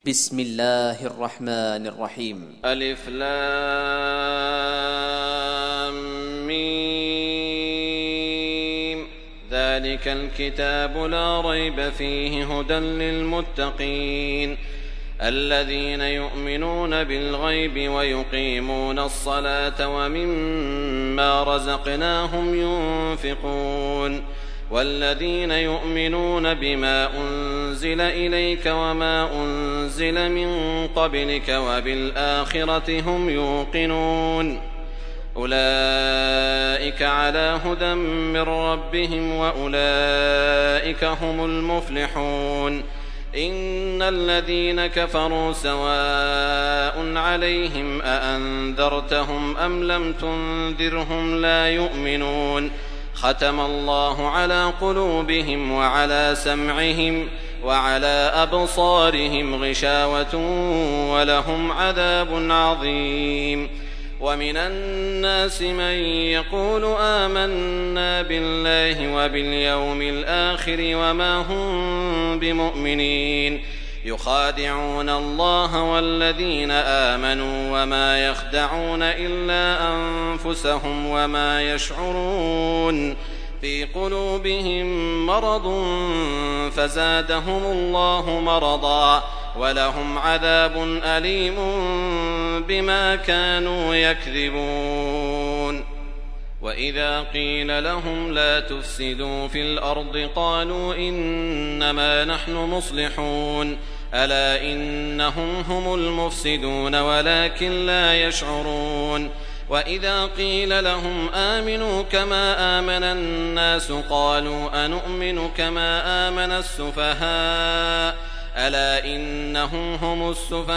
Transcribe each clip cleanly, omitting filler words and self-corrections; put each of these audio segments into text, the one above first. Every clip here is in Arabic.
بسم الله الرحمن الرحيم. ألف لام ميم. ذلك الكتاب لا ريب فيه هدى للمتقين الذين يؤمنون بالغيب ويقيمون الصلاة ومما رزقناهم ينفقون والذين يؤمنون بما أنزل إليك وما أنزل من قبلك وبالآخرة هم يوقنون أولئك على هدى من ربهم وأولئك هم المفلحون إن الذين كفروا سواء عليهم أأنذرتهم أم لم تنذرهم لا يؤمنون ختم الله على قلوبهم وعلى سمعهم وعلى أبصارهم غشاوة ولهم عذاب عظيم. ومن الناس من يقول آمنا بالله وباليوم الآخر وما هم بمؤمنين يخادعون الله والذين آمنوا وما يخدعون إلا أنفسهم وما يشعرون في قلوبهم مرض فزادهم الله مرضا ولهم عذاب أليم بما كانوا يكذبون. وإذا قيل لهم لا تفسدوا في الأرض قالوا إنما نحن مصلحون ألا إنهم هم المفسدون ولكن لا يشعرون. وإذا قيل لهم آمنوا كما آمن الناس قالوا أنؤمن كما آمن السفهاء ألا إنهم هم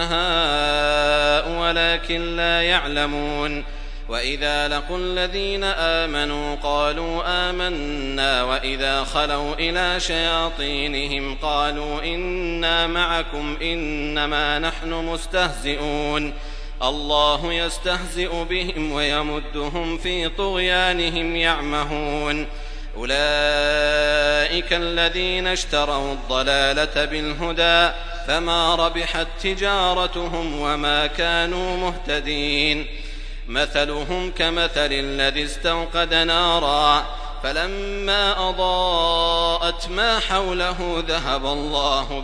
السفهاء ولكن لا يعلمون. وإذا لقوا الذين آمنوا قالوا آمنا وإذا خلوا إلى شياطينهم قالوا إنا معكم إنما نحن مستهزئون الله يستهزئ بهم ويمدهم في طغيانهم يعمهون. أولئك الذين اشتروا الضلالة بالهدى فما ربحت تجارتهم وما كانوا مهتدين. مثلهم كمثل الذي استوقد نارا فلما أضاءت ما حوله ذهب الله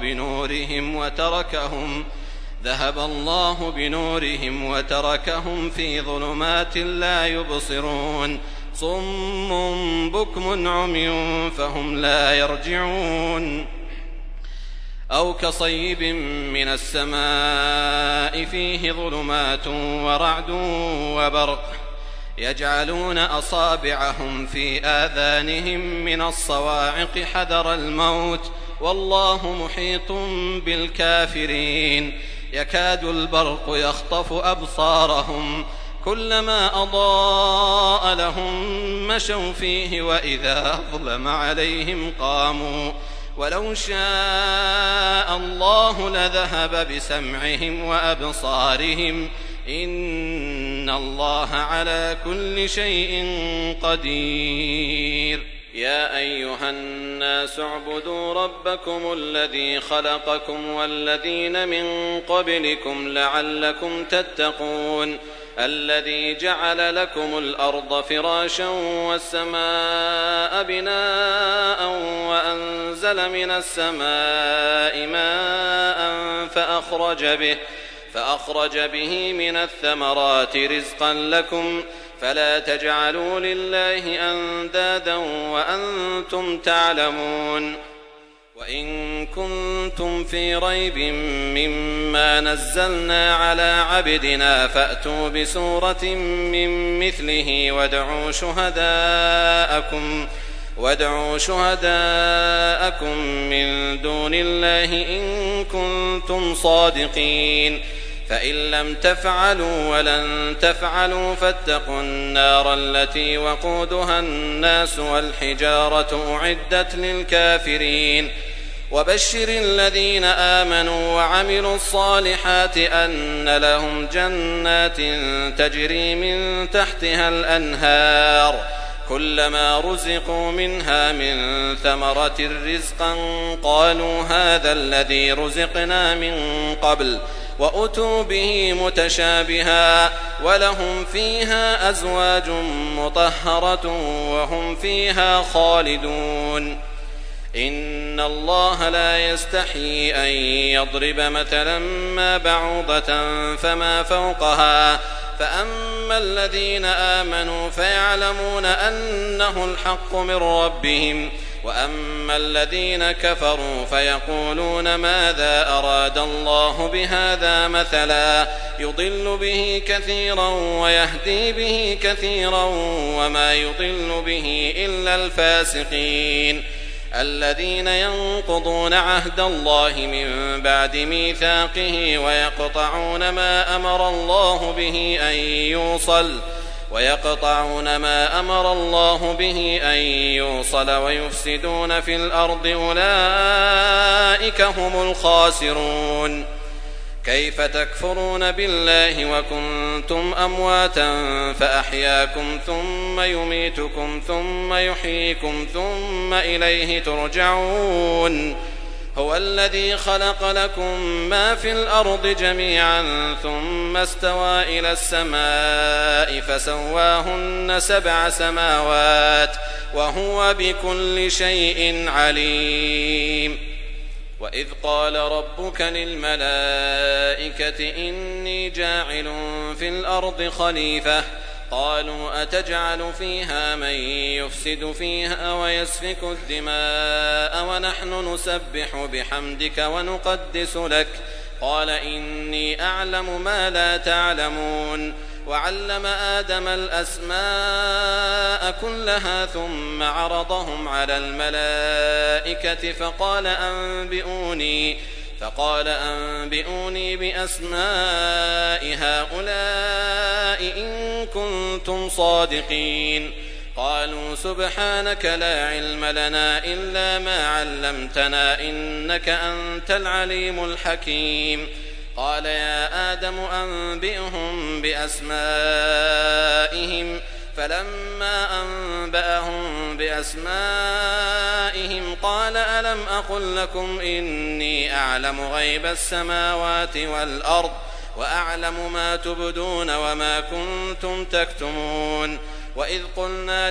بنورهم وتركهم في ظلمات لا يبصرون صم بكم عمي فهم لا يرجعون. أو كصيب من السماء فيه ظلمات ورعد وبرق يجعلون أصابعهم في آذانهم من الصواعق حذر الموت والله محيط بالكافرين يكاد البرق يخطف أبصارهم كلما أضاء لهم مشوا فيه وإذا أظلم عليهم قاموا ولو شاء الله لذهب بسمعهم وأبصارهم إن الله على كل شيء قدير. يا أيها الناس اعبدوا ربكم الذي خلقكم والذين من قبلكم لعلكم تتقون الذي جعل لكم الأرض فراشا والسماء بناء وأنزل من السماء ماء فأخرج به من الثمرات رزقا لكم فلا تجعلوا لله أندادا وأنتم تعلمون. وإن كنتم في ريب مما نزلنا على عبدنا فأتوا بسورة من مثله وادعوا شهداءكم من دون الله إن كنتم صادقين فإن لم تفعلوا ولن تفعلوا فاتقوا النار التي وقودها الناس والحجارة أعدت للكافرين. وبشر الذين آمنوا وعملوا الصالحات أن لهم جنات تجري من تحتها الأنهار كلما رزقوا منها من ثمرة رزقا قالوا هذا الذي رزقنا من قبل وأتوا به متشابها ولهم فيها أزواج مطهرة وهم فيها خالدون إن الله لا يستحيي أن يضرب مثلا ما بعوضة فما فوقها فأما الذين آمنوا فيعلمون أنه الحق من ربهم وأما الذين كفروا فيقولون ماذا أراد الله بهذا مثلا يضل به كثيرا ويهدي به كثيرا وما يضل به إلا الفاسقين الذين ينقضون عهد الله من بعد ميثاقه ويقطعون ما أمر الله به أن يوصل ويفسدون في الأرض أولئك هم الخاسرون كيف تكفرون بالله وكنتم أمواتا فأحياكم ثم يميتكم ثم يحييكم ثم إليه ترجعون هو الذي خلق لكم ما في الأرض جميعا ثم استوى إلى السماء فسواهن 7 سماوات وهو بكل شيء عليم وإذ قال ربك للملائكة إني جاعل في الأرض خليفة قالوا أتجعل فيها من يفسد فيها ويسفك الدماء ونحن نسبح بحمدك ونقدس لك قال إني أعلم ما لا تعلمون وعلم آدم الأسماء كلها ثم عرضهم على الملائكة فقال أنبئوني بأسماء هؤلاء إن كنتم صادقين قالوا سبحانك لا علم لنا إلا ما علمتنا إنك أنت العليم الحكيم قال يا آدم أنبئهم بأسمائهم فلما أنبأهم بأسمائهم قال ألم أقل لكم إني أعلم غيب السماوات والأرض وأعلم ما تبدون وما كنتم تكتمون وإذ قلنا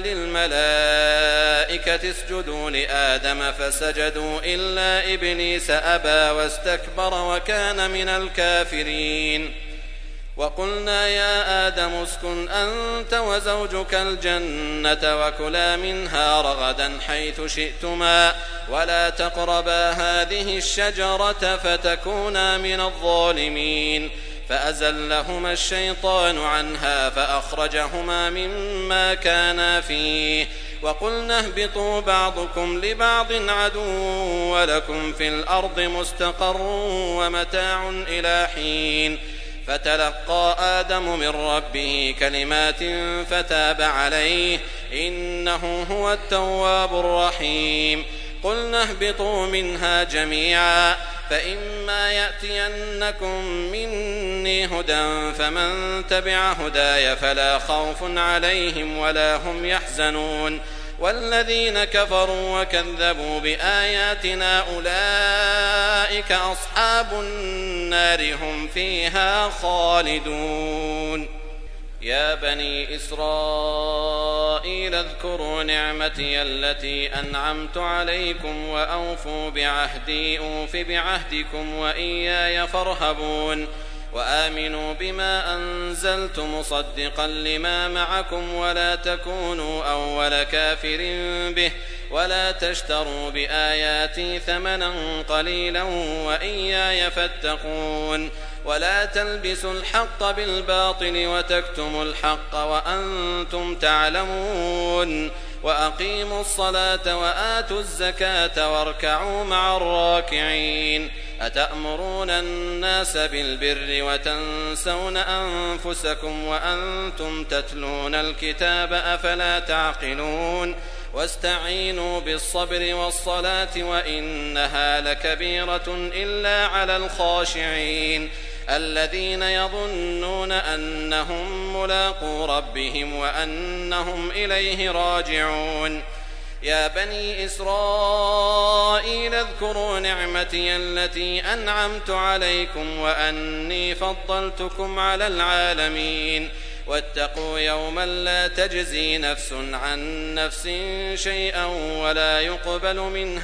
للملائكة اسجدوا لآدم فسجدوا إلا إبليس أبى واستكبر وكان من الكافرين وقلنا يا آدم اسكن أنت وزوجك الجنة وكلا منها رغدا حيث شئتما ولا تقربا هذه الشجرة فتكونا من الظالمين فأزلهما الشيطان عنها فأخرجهما مما كانا فيه وقلنا اهبطوا بعضكم لبعض عدو ولكم في الأرض مستقر ومتاع إلى حين فتلقى آدم من ربه كلمات فتاب عليه إنه هو التواب الرحيم قلنا اهبطوا منها جميعا فإما يأتينكم مني هدى فمن تبع هداي فلا خوف عليهم ولا هم يحزنون والذين كفروا وكذبوا بآياتنا أولئك أصحاب النار هم فيها خالدون يا بني إسرائيل اذكروا نعمتي التي أنعمت عليكم وأوفوا بعهدي أوف بعهدكم وإياي فارهبون وآمنوا بما أنزلت مصدقا لما معكم ولا تكونوا أول كافر به ولا تشتروا بآياتي ثمنا قليلا وإياي فاتقون ولا تلبسوا الحق بالباطل وتكتموا الحق وأنتم تعلمون وأقيموا الصلاة وآتوا الزكاة واركعوا مع الراكعين أتأمرون الناس بالبر وتنسون أنفسكم وأنتم تتلون الكتاب أفلا تعقلون واستعينوا بالصبر والصلاة وإنها لكبيرة إلا على الخاشعين الذين يظنون أنهم ملاقو ربهم وأنهم إليه راجعون يا بني إسرائيل اذكروا نعمتي التي أنعمت عليكم وأني فضلتكم على العالمين واتقوا يوما لا تجزي نفس عن نفس شيئا ولا يقبل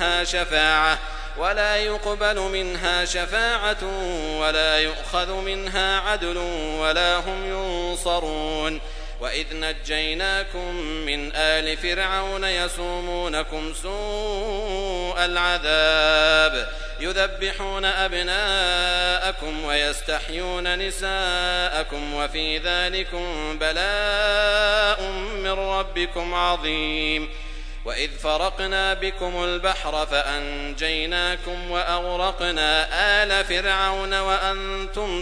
منها شفاعة ولا يؤخذ منها عدل ولا هم ينصرون وإذ نجيناكم من آل فرعون يسومونكم سوء العذاب يذبحون أبناءكم ويستحيون نساءكم وفي ذلكم بلاء من ربكم عظيم وإذ فرقنا بكم البحر فأنجيناكم وأغرقنا آل فرعون وأنتم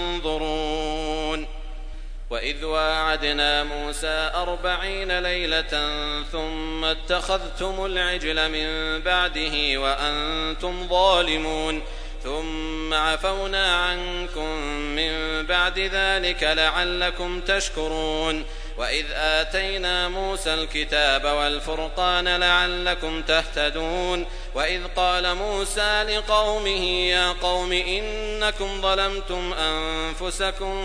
تنظرون وإذ واعدنا موسى 40 ليلة ثم اتخذتم العجل من بعده وأنتم ظالمون ثم عفونا عنكم من بعد ذلك لعلكم تشكرون وإذ آتينا موسى الكتاب والفرقان لعلكم تهتدون وإذ قال موسى لقومه يا قوم إنكم ظلمتم أنفسكم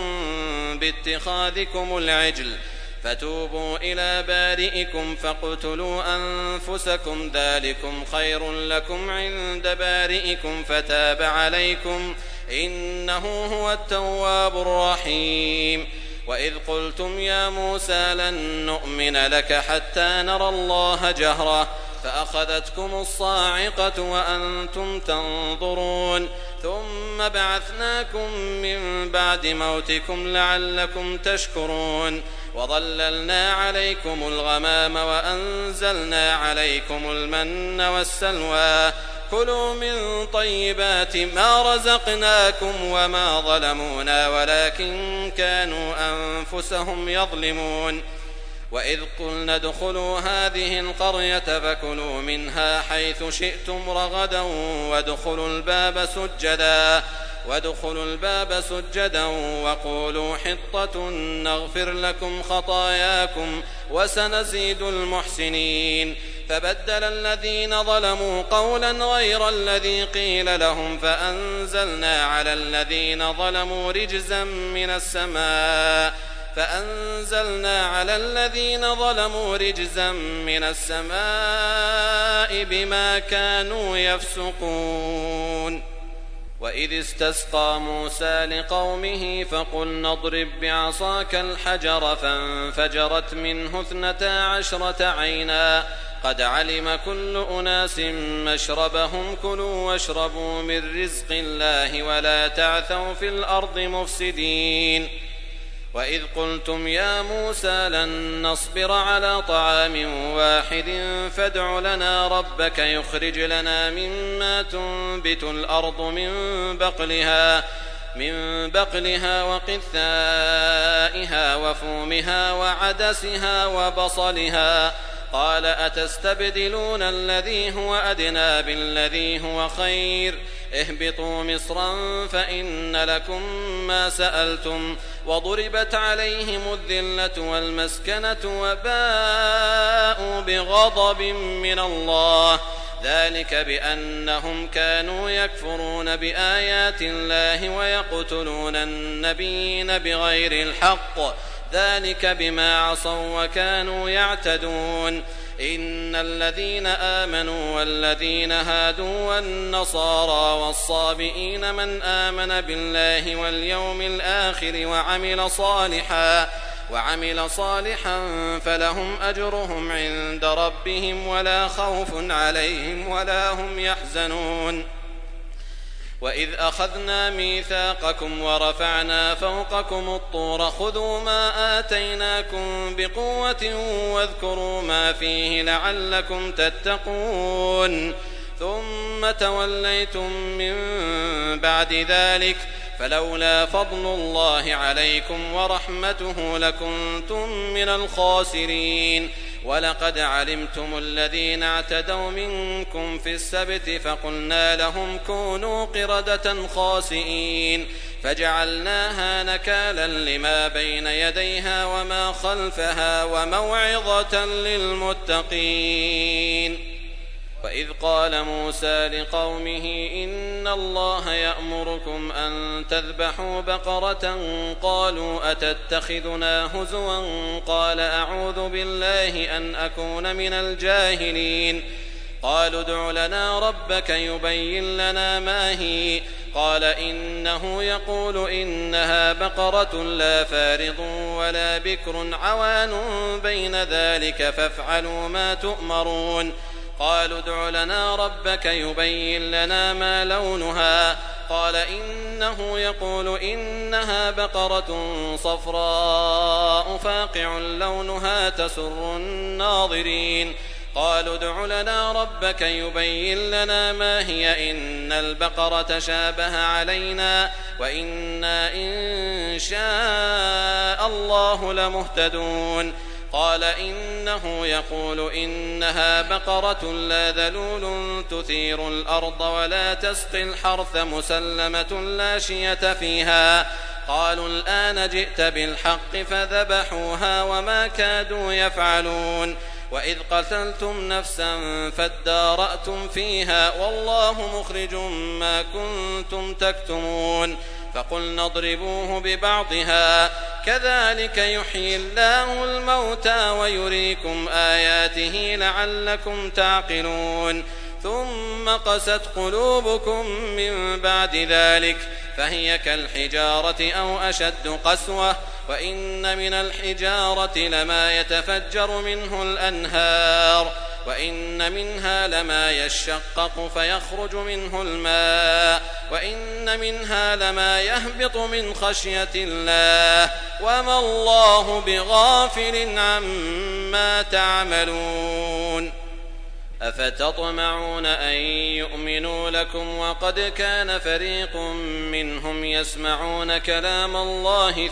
باتخاذكم العجل فتوبوا إلى بارئكم فاقتلوا أنفسكم ذلكم خير لكم عند بارئكم فتاب عليكم إنه هو التواب الرحيم وإذ قلتم يا موسى لن نؤمن لك حتى نرى الله جهرة فأخذتكم الصاعقة وأنتم تنظرون ثم بعثناكم من بعد موتكم لعلكم تشكرون وظللنا عليكم الغمام وأنزلنا عليكم المن والسلوى كلوا من طيبات ما رزقناكم وما ظلمونا ولكن كانوا أنفسهم يظلمون وإذ قلنا ادخلوا هذه القرية فكلوا منها حيث شئتم رغدا وادخلوا الباب سجدا وقولوا حطة نغفر لكم خطاياكم وسنزيد المحسنين فبدل الذين ظلموا قولا غير الذي قيل لهم فأنزلنا على الذين ظلموا رجزا من السماء بما كانوا يفسقون وإذ استسقى موسى لقومه فقلنا اضرب بعصاك الحجر فانفجرت منه 12 عينا قد علم كل أناس مشربهم كلوا واشربوا من رزق الله ولا تعثوا في الأرض مفسدين وإذ قلتم يا موسى لن نصبر على طعام واحد فادع لنا ربك يخرج لنا مما تنبت الأرض من بقلها وقثائها وفومها وعدسها وبصلها قال أتستبدلون الذي هو أدنى بالذي هو خير اهبطوا مصرا فإن لكم ما سألتم وضربت عليهم الذلة والمسكنة وباءوا بغضب من الله ذلك بأنهم كانوا يكفرون بآيات الله ويقتلون النبيين بغير الحق ذلك بما عصوا وكانوا يعتدون إن الذين آمنوا والذين هادوا والنصارى والصابئين من آمن بالله واليوم الآخر وعمل صالحا فلهم أجرهم عند ربهم ولا خوف عليهم ولا هم يحزنون وإذ أخذنا ميثاقكم ورفعنا فوقكم الطور خذوا ما آتيناكم بقوة واذكروا ما فيه لعلكم تتقون ثم توليتم من بعد ذلك فلولا فضل الله عليكم ورحمته لكنتم من الخاسرين ولقد علمتم الذين اعتدوا منكم في السبت فقلنا لهم كونوا قردة خاسئين فجعلناها نكالا لما بين يديها وما خلفها وموعظة للمتقين. وإذ قال موسى لقومه إن الله يأمركم أن تذبحوا بقرة قالوا أتتخذنا هزوا قال أعوذ بالله أن أكون من الجاهلين. قالوا ادع لنا ربك يبين لنا ما هي قال إنه يقول إنها بقرة لا فارض ولا بكر عوان بين ذلك فافعلوا ما تؤمرون. قالوا ادع لنا ربك يبين لنا ما لونها قال إنه يقول إنها بقرة صفراء فاقع لونها تسر الناظرين. قالوا ادع لنا ربك يبين لنا ما هي إن البقرة شابه علينا وإنا إن شاء الله لمهتدون. قال إنه يقول إنها بقرة لا ذلول تثير الأرض ولا تسقي الحرث مسلمة لا شية فيها. قالوا الآن جئت بالحق فذبحوها وما كادوا يفعلون. وإذ قتلتم نفسا فادارأتم فيها والله مخرج ما كنتم تكتمون. فقلنا اضربوه ببعضها كذلك يحيي الله الموتى ويريكم آياته لعلكم تعقلون. ثم قست قلوبكم من بعد ذلك فهي كالحجارة أو أشد قسوة وإن من الحجارة لما يتفجر منه الأنهار وإن منها لما يشقق فيخرج منه الماء وإن منها لما يهبط من خشية الله وما الله بغافل عما تعملون. أفتطمعون أن يؤمنوا لكم وقد كان فريق منهم يسمعون كلام الله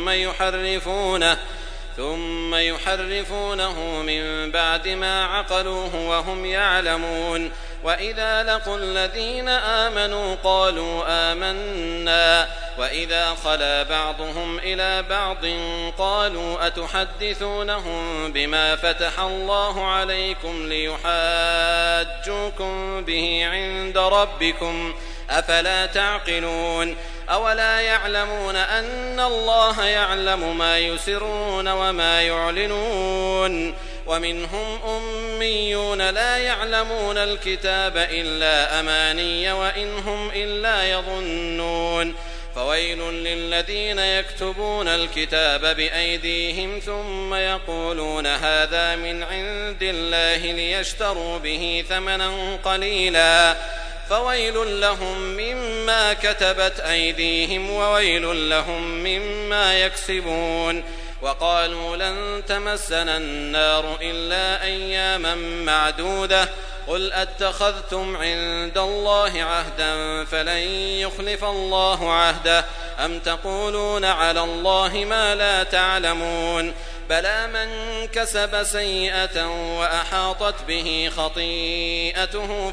ثم يحرفونه من بعد ما عقلوه وهم يعلمون. وإذا لقوا الذين آمنوا قالوا آمنا وإذا خلا بعضهم إلى بعض قالوا أتحدثونهم بما فتح الله عليكم ليحاجوكم به عند ربكم أفلا تعقلون. أولا يعلمون أن الله يعلم ما يسرون وما يعلنون. ومنهم أميون لا يعلمون الكتاب إلا أماني وإن هم إلا يظنون. فويل للذين يكتبون الكتاب بأيديهم ثم يقولون هذا من عند الله ليشتروا به ثمنا قليلا فويل لهم مما كتبت أيديهم وويل لهم مما يكسبون. وقالوا لن تمسنا النار إلا أياما معدودة قل أتخذتم عند الله عهدا فلن يخلف الله عهده أم تقولون على الله ما لا تعلمون. بلى من كسب سيئة وأحاطت به خطيئته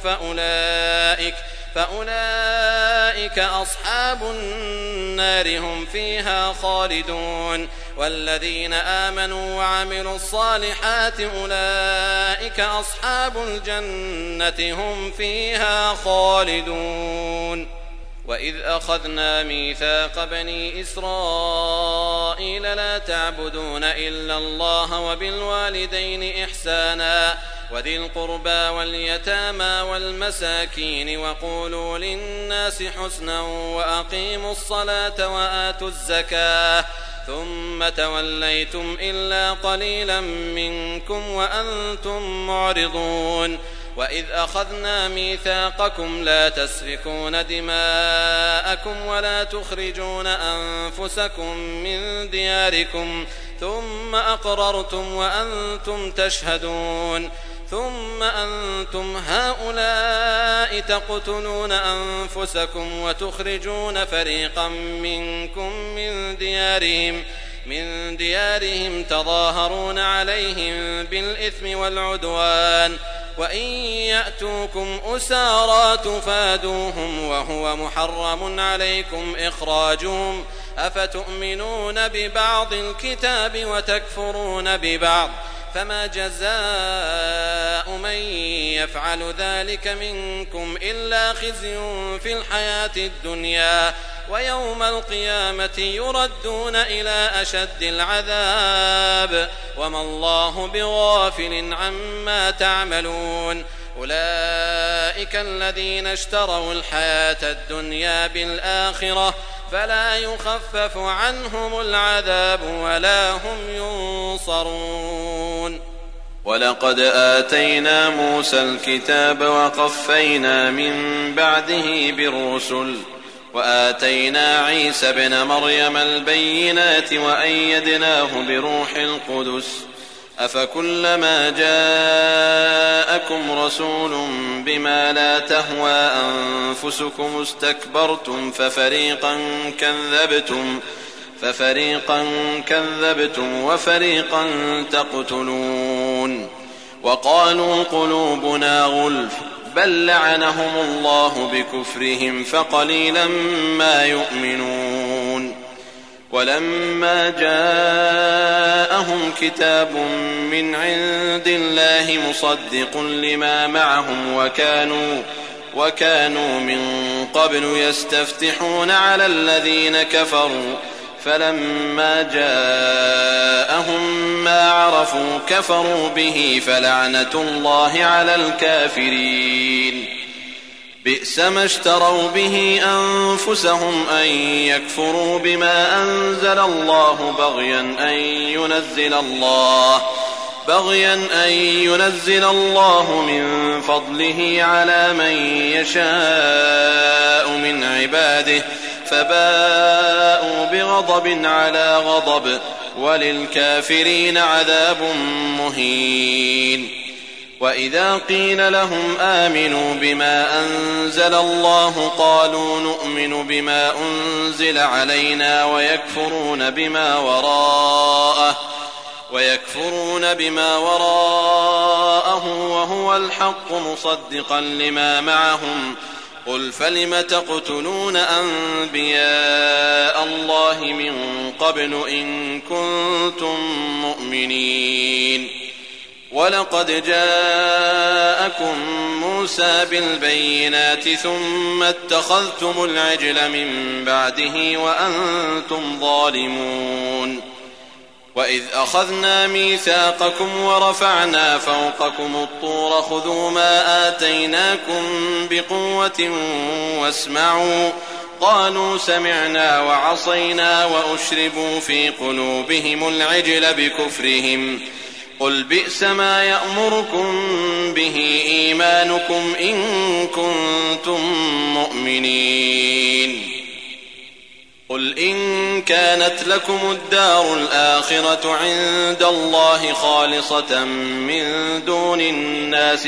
فأولئك أصحاب النار هم فيها خالدون. والذين آمنوا وعملوا الصالحات أولئك أصحاب الجنة هم فيها خالدون. وإذ أخذنا ميثاق بني إسرائيل لا تعبدون إلا الله وبالوالدين إحسانا وذي القربى واليتامى والمساكين وقولوا للناس حسنا وأقيموا الصلاة وآتوا الزكاة ثم توليتم إلا قليلا منكم وأنتم معرضون. وإذ أخذنا ميثاقكم لا تسفكون دماءكم ولا تخرجون أنفسكم من دياركم ثم أقررتم وأنتم تشهدون. ثم أنتم هؤلاء تقتلون أنفسكم وتخرجون فريقا منكم من ديارهم تظاهرون عليهم بالإثم والعدوان وإن يأتوكم أسارى تفادوهم وهو محرم عليكم إخراجهم أفتؤمنون ببعض الكتاب وتكفرون ببعض فما جزاء من يفعل ذلك منكم إلا خزي في الحياة الدنيا ويوم القيامة يردون إلى أشد العذاب وما الله بغافل عما تعملون أولئك الذين اشتروا الحياة الدنيا بالآخرة فلا يخفف عنهم العذاب ولا هم ينصرون. ولقد آتينا موسى الكتاب وقفينا من بعده بالرسل وآتينا عيسى ابن مريم البينات وأيدناه بروح القدس أفكلما جاءكم رسول بما لا تهوى أنفسكم استكبرتم ففريقا كذبتم وفريقا تقتلون وقالوا قلوبنا غلف بل لعنهم الله بكفرهم فقليلا ما يؤمنون. ولما جاءهم كتاب من عند الله مصدق لما معهم وكانوا من قبل يستفتحون على الذين كفروا فلما جاءهم ما عرفوا كفروا به فلعنة الله على الكافرين. بئس ما اشتروا به أنفسهم أن يكفروا بما أنزل الله بغيا أن ينزل الله من فضله على من يشاء من عباده فباءوا بغضب على غضب وللكافرين عذاب مهين. وإذا قيل لهم آمنوا بما أنزل الله قالوا نؤمن بما أنزل علينا ويكفرون بما وراءه وهو الحق مصدقا لما معهم قل فلم تقتلون أنبياء الله من قبل إن كنتم مؤمنين. ولقد جاءكم موسى بالبينات ثم اتخذتم العجل من بعده وأنتم ظالمون. وإذ أخذنا ميثاقكم ورفعنا فوقكم الطور خذوا ما آتيناكم بقوة واسمعوا قالوا سمعنا وعصينا وأشربوا في قلوبهم العجل بكفرهم قل بئس ما يأمركم به إيمانكم إن كنتم مؤمنين. قل إن كانت لكم الدار الآخرة عند الله خالصة من دون الناس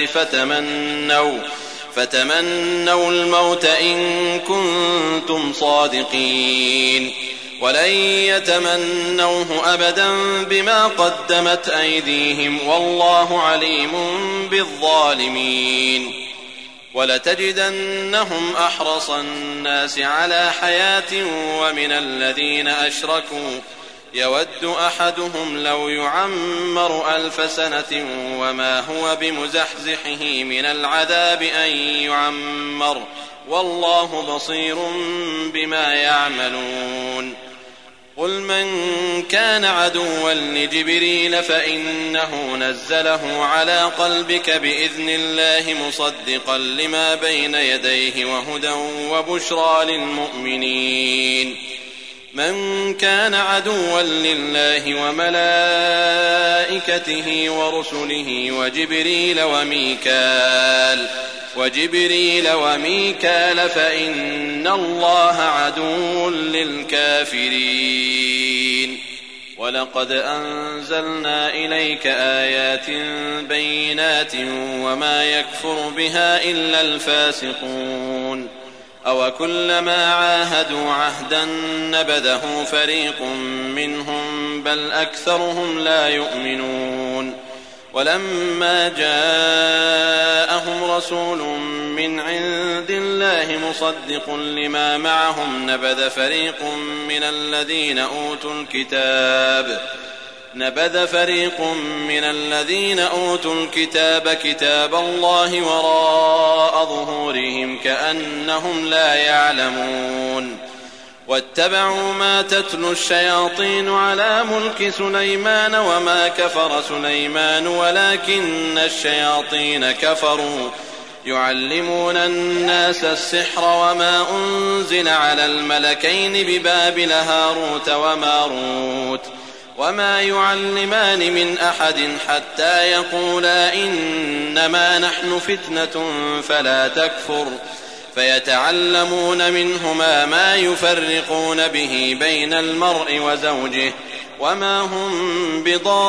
فتمنوا الموت إن كنتم صادقين ولن يتمنوه أبدا بما قدمت أيديهم والله عليم بالظالمين. ولتجدنهم أحرص الناس على حياة ومن الذين أشركوا يود أحدهم لو يعمر 1000 سنة وما هو بمزحزحه من العذاب أن يعمر والله بصير بما يعملون. قل من كان عدوا لجبريل فإنه نزله على قلبك بإذن الله مصدقا لما بين يديه وهدى وبشرى للمؤمنين. من كان عدوا لله وملائكته ورسله وجبريل وميكال فإن الله عدو للكافرين. ولقد أنزلنا إليك آيات بينات وما يكفر بها إلا الفاسقون. أوكلما عاهدوا عهدا نبذه فريق منهم بل أكثرهم لا يؤمنون. ولما جاءهم رسول من عند الله مصدق لما معهم نبذ فريق من الذين أوتوا الكتاب كتاب الله وراء ظهورهم كأنهم لا يعلمون واتبعوا ما تتلو الشياطين على ملك سليمان وما كفر سليمان ولكن الشياطين كفروا يعلمون الناس السحر وما أنزل على الملكين ببابل هاروت وماروت وما يعلمان من أحد حتى يقولا إنما نحن فتنة فلا تكفر فيتعلمون منهما ما يفرقون به بين المرء وزوجه وما هم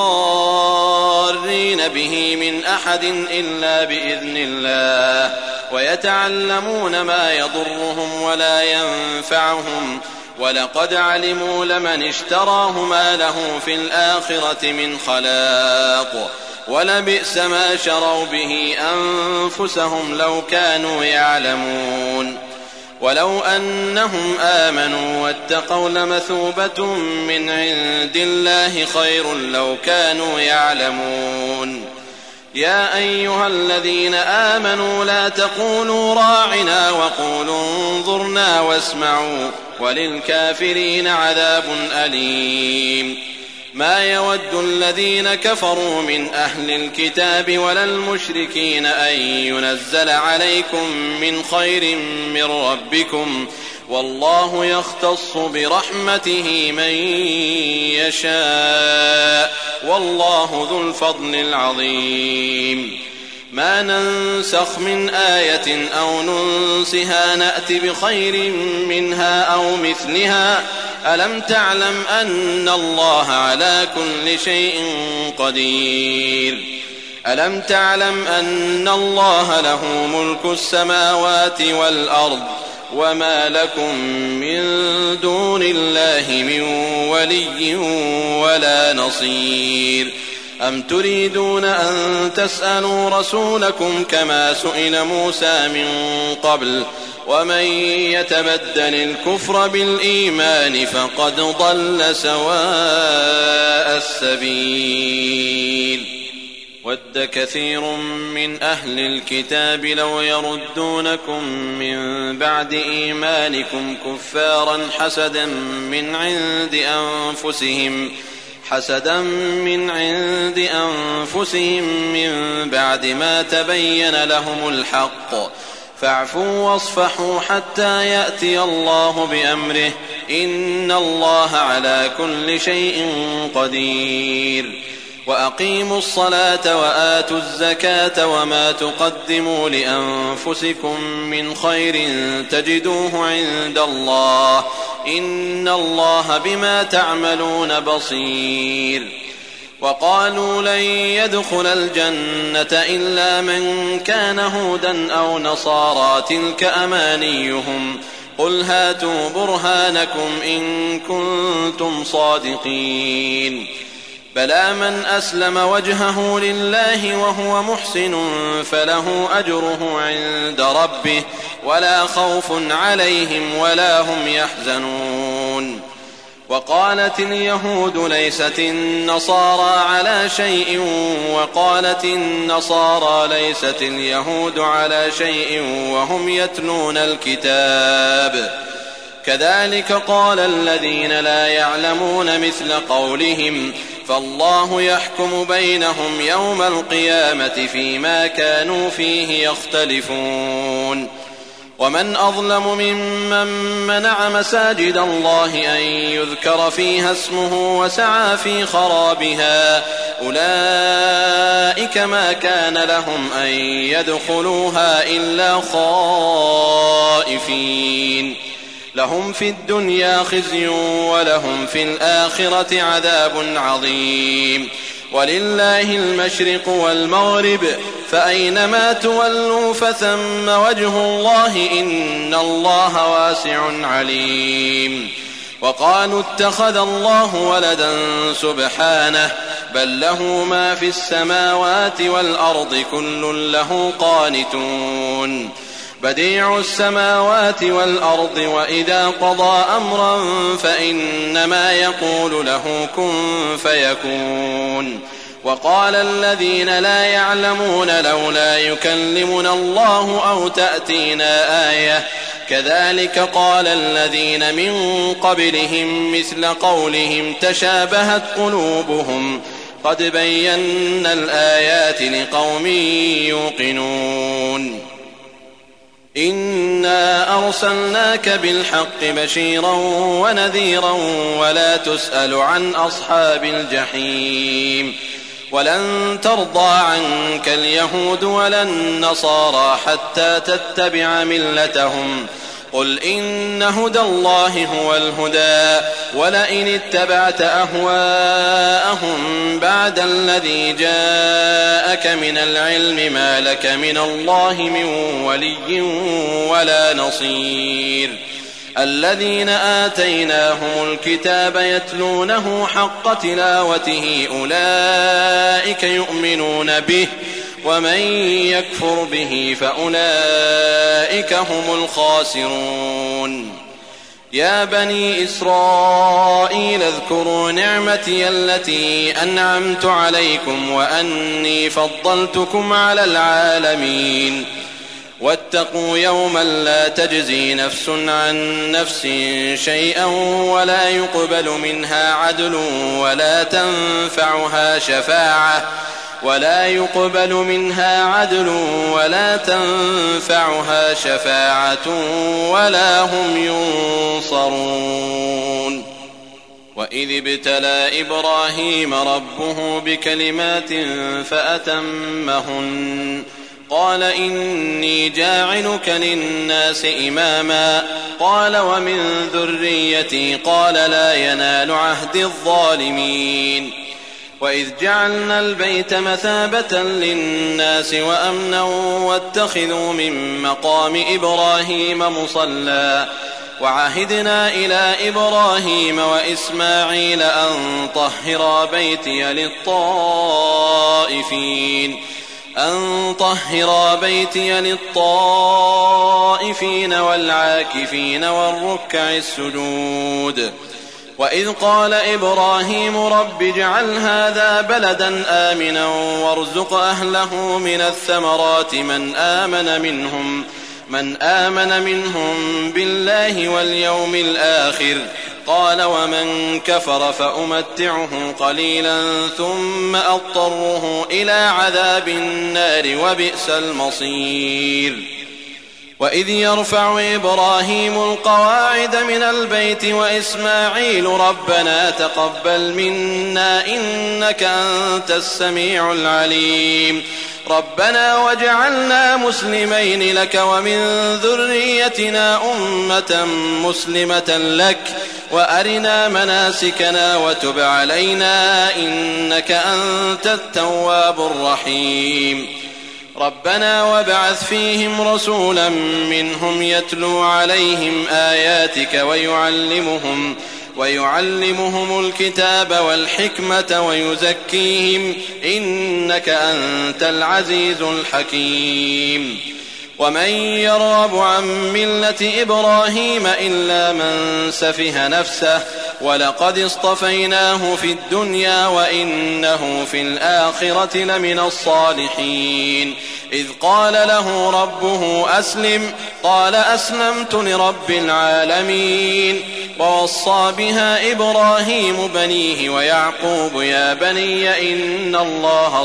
بضارين به من أحد إلا بإذن الله ويتعلمون ما يضرهم ولا ينفعهم ولقد علموا لمن اشتراه ما له في الآخرة من خلاق ولبئس ما شروا به أنفسهم لو كانوا يعلمون ولو أنهم آمنوا واتقوا لمثوبة من عند الله خير لو كانوا يعلمون يا أيها الذين آمنوا لا تقولوا راعنا وقولوا انظرنا واسمعوا وللكافرين عذاب أليم ما يود الذين كفروا من أهل الكتاب ولا المشركين أن ينزل عليكم من خير من ربكم والله يختص برحمته من يشاء والله ذو الفضل العظيم ما ننسخ من آية أو ننسها نأت بخير منها أو مثلها ألم تعلم أن الله على كل شيء قدير ألم تعلم أن الله له ملك السماوات والأرض وما لكم من دون الله من ولي ولا نصير أم تريدون أن تسألوا رسولكم كما سئل موسى من قبل ومن يتبدل الكفر بالإيمان فقد ضل سواء السبيل ود كثير من أهل الكتاب لو يردونكم من بعد إيمانكم كفارا حسدا من عند أنفسهم من بعد ما تبين لهم الحق فاعفوا واصفحوا حتى يأتي الله بأمره إن الله على كل شيء قدير وأقيموا الصلاة وآتوا الزكاة وما تقدموا لأنفسكم من خير تجدوه عند الله إن الله بما تعملون بصير وقالوا لن يدخل الجنة إلا من كان هودا أو نصارى تلك أمانيهم قل هاتوا برهانكم إن كنتم صادقين بلى من أسلم وجهه لله وهو محسن فله أجره عند ربه ولا خوف عليهم ولا هم يحزنون وقالت اليهود ليست النصارى على شيء وقالت النصارى ليست اليهود على شيء وهم يتلون الكتاب كذلك قال الذين لا يعلمون مثل قولهم فالله يحكم بينهم يوم القيامة فيما كانوا فيه يختلفون ومن أظلم ممن منع مساجد الله أن يذكر فيها اسمه وسعى في خرابها أولئك ما كان لهم أن يدخلوها إلا خائفين لهم في الدنيا خزي ولهم في الآخرة عذاب عظيم ولله المشرق والمغرب فأينما تولوا فثم وجه الله إن الله واسع عليم وقالوا اتخذ الله ولدا سبحانه بل له ما في السماوات والأرض كل له قانتون بديع السماوات والأرض وإذا قضى أمرا فإنما يقول له كن فيكون وقال الذين لا يعلمون لولا يكلمنا الله أو تأتينا آية كذلك قال الذين من قبلهم مثل قولهم تشابهت قلوبهم قد بينا الآيات لقوم يوقنون إنا أرسلناك بالحق بشيرا ونذيرا ولا تسأل عن أصحاب الجحيم ولن ترضى عنك اليهود ولا النصارى حتى تتبع ملتهم قل إن هدى الله هو الهدى ولئن اتبعت أهواءهم بعد الذي جاءك من العلم ما لك من الله من ولي ولا نصير الذين آتيناهم الكتاب يتلونه حق تلاوته أولئك يؤمنون به ومن يكفر به فأولئك هم الخاسرون يا بني إسرائيل اذكروا نعمتي التي أنعمت عليكم وأني فضلتكم على العالمين واتقوا يوما لا تجزي نفس عن نفس شيئا ولا يقبل منها عدل ولا تنفعها شفاعة ولا هم ينصرون وإذ ابتلى إبراهيم ربه بكلمات فأتمهن قال إني جاعلك للناس إماما قال ومن ذريتي قال لا ينال عهد الظالمين وإذ جعلنا البيت مثابة للناس وأمنا واتخذوا من مقام إبراهيم مصلى وعهدنا إلى إبراهيم وإسماعيل أن طهرا بيتي للطائفين والعاكفين والركع السجود وإذ قال إبراهيم رب اجعل هذا بلدا آمنا وارزق أهله من الثمرات من آمن منهم بالله واليوم الآخر قال ومن كفر فأمتعه قليلا ثم أضطره إلى عذاب النار وبئس المصير وإذ يرفع إبراهيم القواعد من البيت وإسماعيل ربنا تقبل منا إنك أنت السميع العليم ربنا واجعلنا مسلمين لك ومن ذريتنا أمة مسلمة لك وأرنا مناسكنا وتب علينا إنك أنت التواب الرحيم ربنا وابعث فيهم رسولا منهم يتلو عليهم آياتك ويعلمهم الكتاب والحكمة ويزكيهم إنك أنت العزيز الحكيم ومن يرغب عن ملة إبراهيم إلا من سفه نفسه ولقد اصطفيناه في الدنيا وإنه في الآخرة لمن الصالحين إذ قال له ربه أسلم قال أسلمت لرب العالمين ووصى بها إبراهيم بنيه ويعقوب يا بني إن الله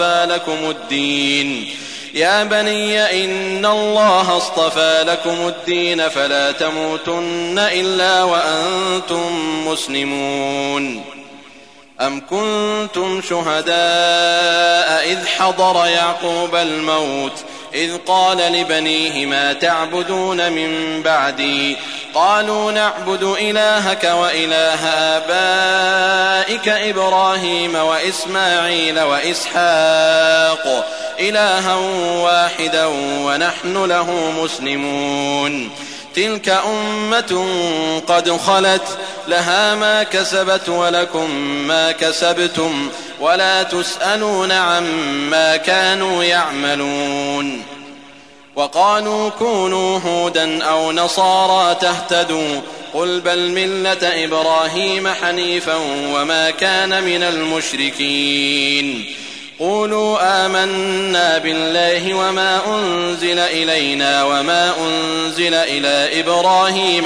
اصطفى لكم الدين فلا تموتن إلا وأنتم مسلمون أم كنتم شهداء إذ حضر يعقوب الموت إذ قال لبنيه ما تعبدون من بعدي قالوا نعبد إلهك وإله آبائك إبراهيم وإسماعيل وإسحاق إلها واحدا ونحن له مسلمون تلك أمة قد خلت لها ما كسبت ولكم ما كسبتم ولا تسألون عما كانوا يعملون. وقالوا كونوا هودا أو نصارى تهتدوا قل بل ملة إبراهيم حنيفا وما كان من المشركين. قولوا آمنا بالله وما أنزل إلينا وما أنزل إلى إبراهيم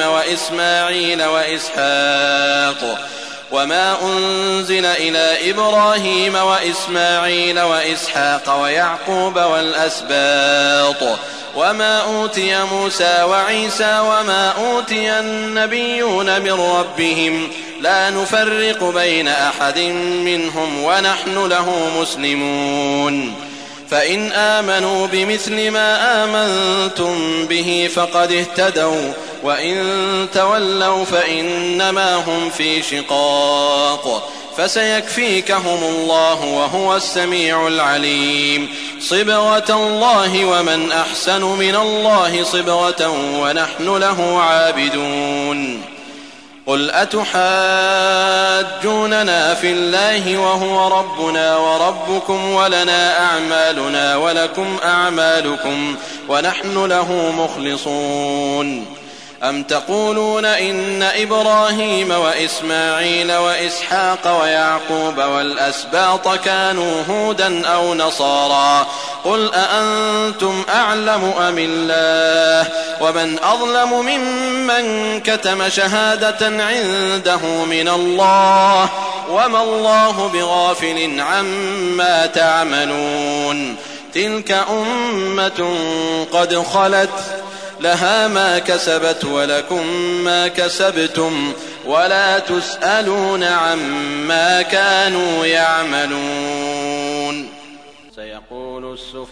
وإسماعيل وإسحاق ويعقوب والأسباط وما أوتي موسى وعيسى وما أوتي النبيون من ربهم لا نفرق بين أحد منهم ونحن له مسلمون. فإن آمنوا بمثل ما آمنتم به فقد اهتدوا وإن تولوا فإنما هم في شقاق فسيكفيكهم الله وهو السميع العليم. صبغة الله ومن أحسن من الله صبغة ونحن له عابدون. قل أتحاجوننا في الله وهو ربنا وربكم ولنا أعمالنا ولكم أعمالكم ونحن له مخلصون. أم تقولون إن إبراهيم وإسماعيل وإسحاق ويعقوب والأسباط كانوا هودا أو نصارى قل أأنتم أعلم أم الله ومن أظلم ممن كتم شهادة عنده من الله وما الله بغافل عما تعملون. تلك أمة قد خلت لها ما كسبت ولكم ما كسبتم ولا تسألون عما كانوا يعملون. سيقول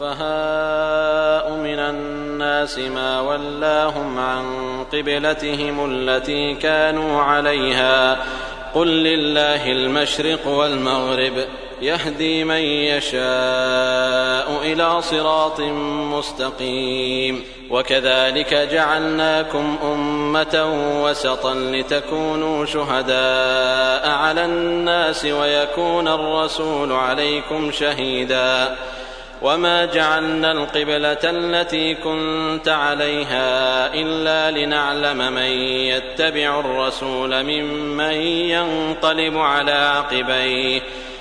السفهاء من الناس ما ولاهم عن قبلتهم التي كانوا عليها قل لله المشرق والمغرب يهدي من يشاء إلى صراط مستقيم. وكذلك جعلناكم أمة وسطا لتكونوا شهداء على الناس ويكون الرسول عليكم شهيدا. وما جعلنا القبلة التي كنت عليها إلا لنعلم من يتبع الرسول ممن ينقلب على عقبيه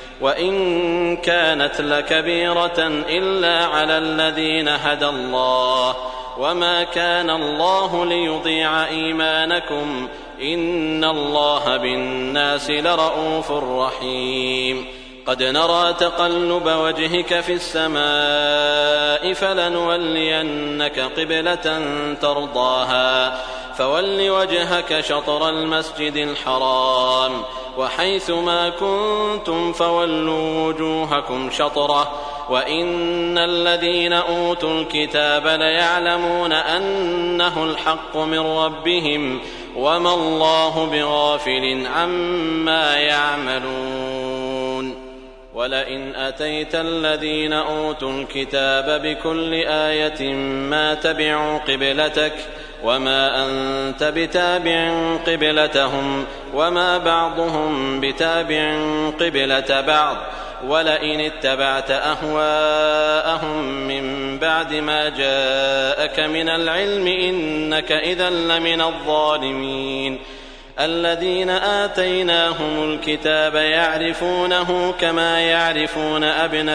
وإن كانت لكبيرة إلا على الذين هدى الله وما كان الله ليضيع إيمانكم إن الله بالناس لرءوف رحيم. قد نرى تقلب وجهك في السماء فلنولينك قبلة ترضاها فول وجهك شطر المسجد الحرام وحيث ما كنتم فولوا وجوهكم شطره وإن الذين أوتوا الكتاب ليعلمون أنه الحق من ربهم وما الله بغافل عما يعملون. ولئن أتيت الذين أوتوا الكتاب بكل آية ما تبعوا قبلتك وما أنت بتابع قبلتهم وما بعضهم بتابع قبلة بعض ولئن اتبعت أهواءهم من بعد ما جاءك من العلم إنك إذا لمن الظالمين. الذين آتيناهم الكتاب يعرفونه كما يعرفون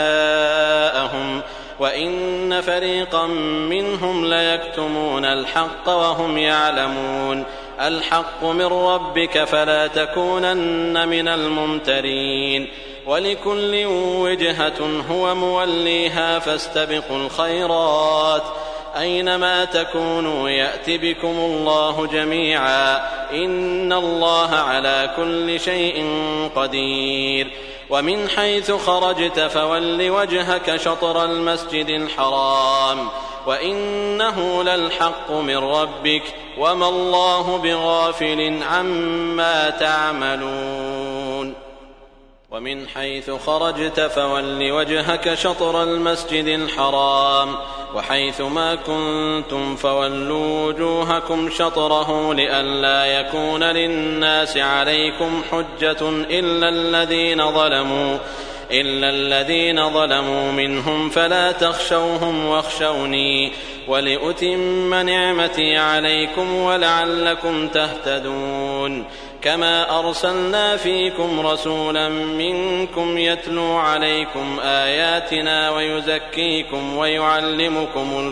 أبناءهم وإن فريقا منهم ليكتمون الحق وهم يعلمون. الحق من ربك فلا تكونن من الممترين. ولكل وجهة هو موليها فاستبقوا الخيرات أينما تكونوا يأت بكم الله جميعا إن الله على كل شيء قدير. ومن حيث خرجت فول وجهك شطر المسجد الحرام وإنه للحق من ربك وما الله بغافل عما تعملون. ومن حيث خرجت فول وجهك شطر المسجد الحرام وحيث ما كنتم فولوا وجوهكم شطره لئلا يكون للناس عليكم حجة إلا الذين ظلموا منهم فلا تخشوهم واخشوني ولأتم نعمتي عليكم ولعلكم تهتدون كما أرسلنا فيكم رسولا منكم يتلو عليكم آياتنا ويزكيكم ويعلمكم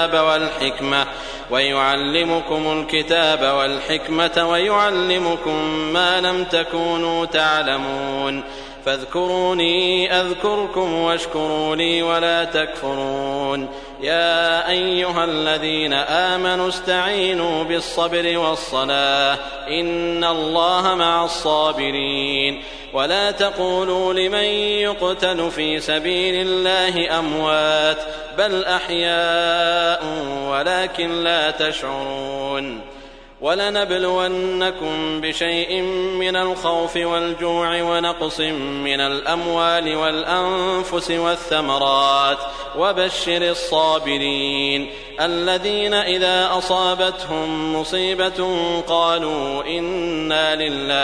الكتاب والحكمة ويعلمكم ما لم تكونوا تعلمون فاذكروني أذكركم واشكروا لي ولا تكفرون يا أيها الذين آمنوا استعينوا بالصبر والصلاة إن الله مع الصابرين ولا تقولوا لمن يقتل في سبيل الله أموات بل أحياء ولكن لا تشعرون ولنبلونكم بشيء من الخوف والجوع ونقص من الأموال والأنفس والثمرات وبشر الصابرين الذين إذا أصابتهم مصيبة قالوا إنا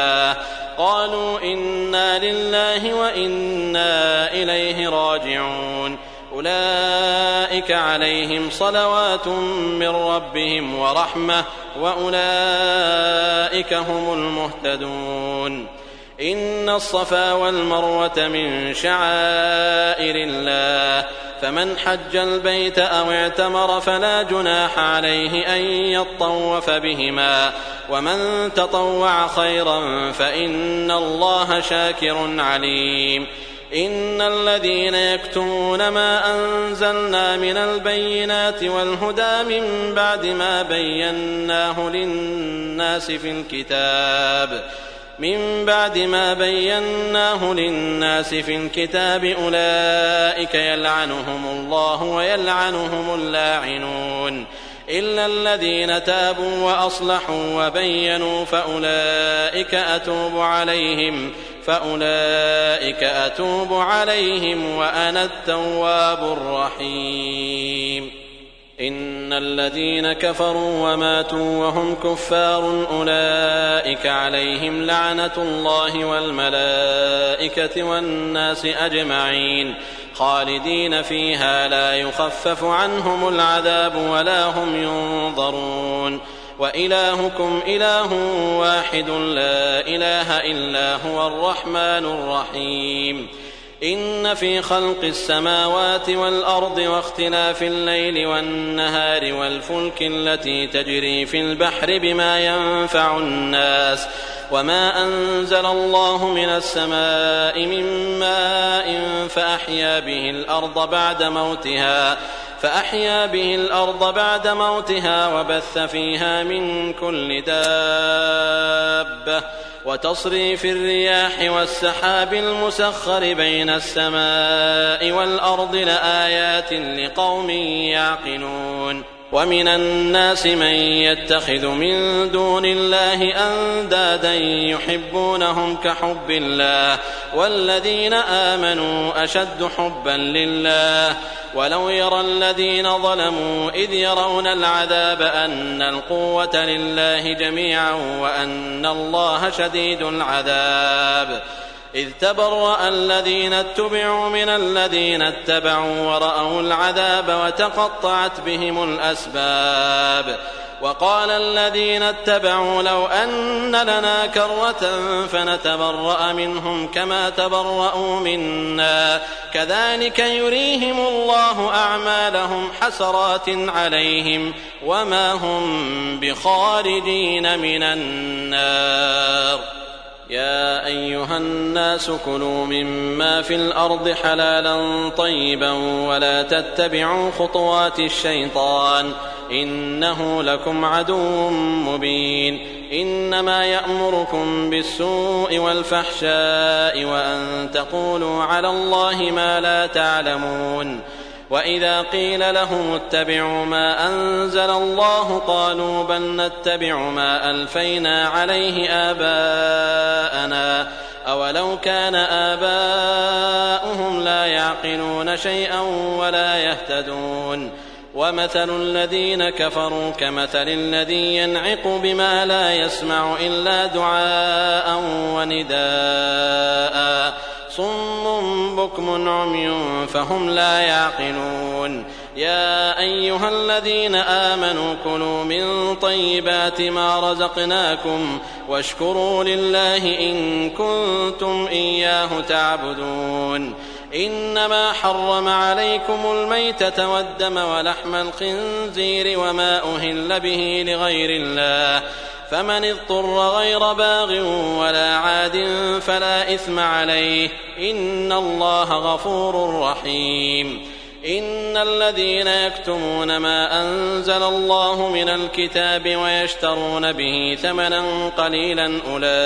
لله وإنا إليه راجعون أولئك عليهم صلوات من ربهم ورحمة وأولئك هم المهتدون إن الصفا والمروة من شعائر الله فمن حج البيت أو اعتمر فلا جناح عليه أن يطوف بهما ومن تطوع خيرا فإن الله شاكر عليم إن الذين يكتمون ما أنزلنا من البينات والهدى من بعد ما بيناه للناس في الكتاب أولئك يلعنهم الله ويلعنهم اللاعنون إلا الذين تابوا وأصلحوا وبينوا فأولئك أتوب عليهم وأنا التواب الرحيم إن الذين كفروا وماتوا وهم كفار أولئك عليهم لعنة الله والملائكة والناس أجمعين خالدين فيها لا يخفف عنهم العذاب ولا هم ينظرون وإلهكم إله واحد لا إله إلا هو الرحمن الرحيم إن في خلق السماوات والأرض واختلاف الليل والنهار والفلك التي تجري في البحر بما ينفع الناس وما أنزل الله من السماء من ماء فأحيا به الأرض بعد موتها وبث فيها من كل دابة وتصريف الرياح والسحاب المسخر بين السماء والأرض لآيات لقوم يعقلون ومن الناس من يتخذ من دون الله أندادا يحبونهم كحب الله والذين آمنوا أشد حبا لله ولو يرى الذين ظلموا إذ يرون العذاب أن القوة لله جميعا وأن الله شديد العذاب إذ تبرأ الذين اتبعوا من الذين اتبعوا ورأوا العذاب وتقطعت بهم الأسباب وقال الذين اتبعوا لو أن لنا كرة فنتبرأ منهم كما تبرأوا منا كذلك يريهم الله أعمالهم حسرات عليهم وما هم بخارجين من النار يا أيها الناس كلوا مما في الأرض حلالا طيبا ولا تتبعوا خطوات الشيطان إنه لكم عدو مبين إنما يأمركم بالسوء والفحشاء وأن تقولوا على الله ما لا تعلمون وإذا قيل لهم اتبعوا ما أنزل الله قالوا بل نتبع ما ألفينا عليه آباءنا أولو كان آباؤهم لا يعقلون شيئا ولا يهتدون ومثل الذين كفروا كمثل الذي ينعق بما لا يسمع إلا دعاء ونداء صم بكم عمي فهم لا يعقلون يا أيها الذين آمنوا كلوا من طيبات ما رزقناكم واشكروا لله إن كنتم إياه تعبدون إنما حرم عليكم الميتة والدم ولحم الخنزير وما أهل به لغير الله فمن اضطر غير باغ ولا عاد فلا إثم عليه إن الله غفور رحيم إن الذين يكتمون ما أنزل الله من الكتاب ويشترون به ثمنا قليلا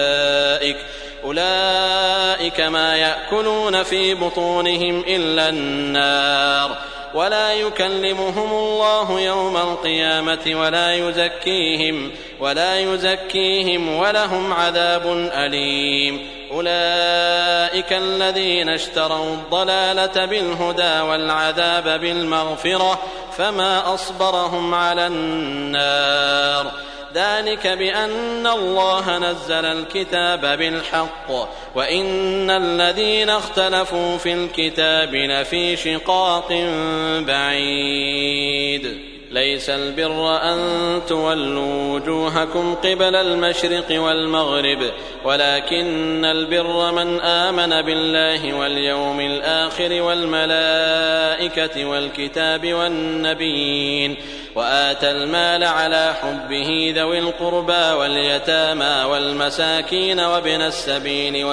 أولئك ما يأكلون في بطونهم إلا النار ولا يكلمهم الله يوم القيامة ولا يزكيهم ولهم عذاب أليم أولئك الذين اشتروا الضلالة بالهدى والعذاب بالمغفرة فما أصبرهم على النار ذلك بأن الله نزل الكتاب بالحق وإن الذين اختلفوا في الكتاب لفي شقاق بعيد ليس البر أن تولوا وجوهكم قبل المشرق والمغرب ولكن البر من آمن بالله واليوم الآخر والملائكة والكتاب والنبيين وآتى المال على حبه ذوي القربى واليتامى والمساكين وابن السبيل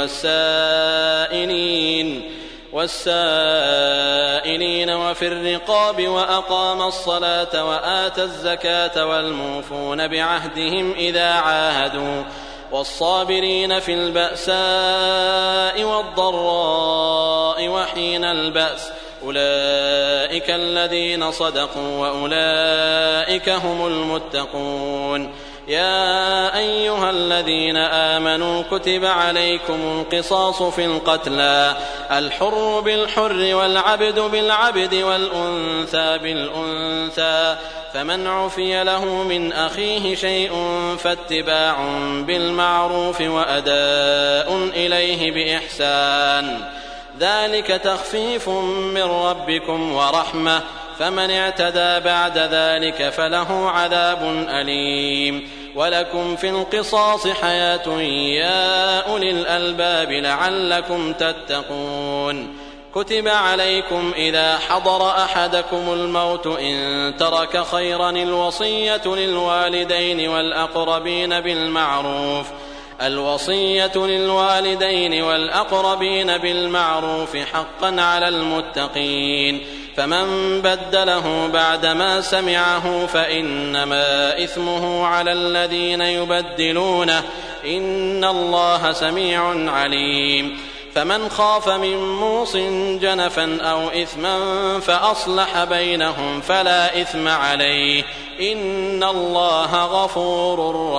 والسائلين وفي الرقاب وأقام الصلاة وآتى الزكاة والموفون بعهدهم إذا عاهدوا والصابرين في البأساء والضراء وحين البأس أولئك الذين صدقوا وأولئك هم المتقون يا أيها الذين آمنوا كتب عليكم القصاص في القتلى الحر بالحر والعبد بالعبد والأنثى بالأنثى فمن عفي له من أخيه شيء فاتباع بالمعروف وأداء إليه بإحسان ذلك تخفيف من ربكم ورحمة فمن اعتدى بعد ذلك فله عذاب أليم ولكم في القصاص حياة يا أولي الألباب لعلكم تتقون كتب عليكم إذا حضر أحدكم الموت إن ترك خيرا الوصية للوالدين والأقربين بالمعروف حقا على المتقين فمن بدله بعدما سمعه فإنما إثمه على الذين يبدلونه إن الله سميع عليم فمن خاف من موص جنفا أو إثما فأصلح بينهم فلا إثم عليه إن الله غفور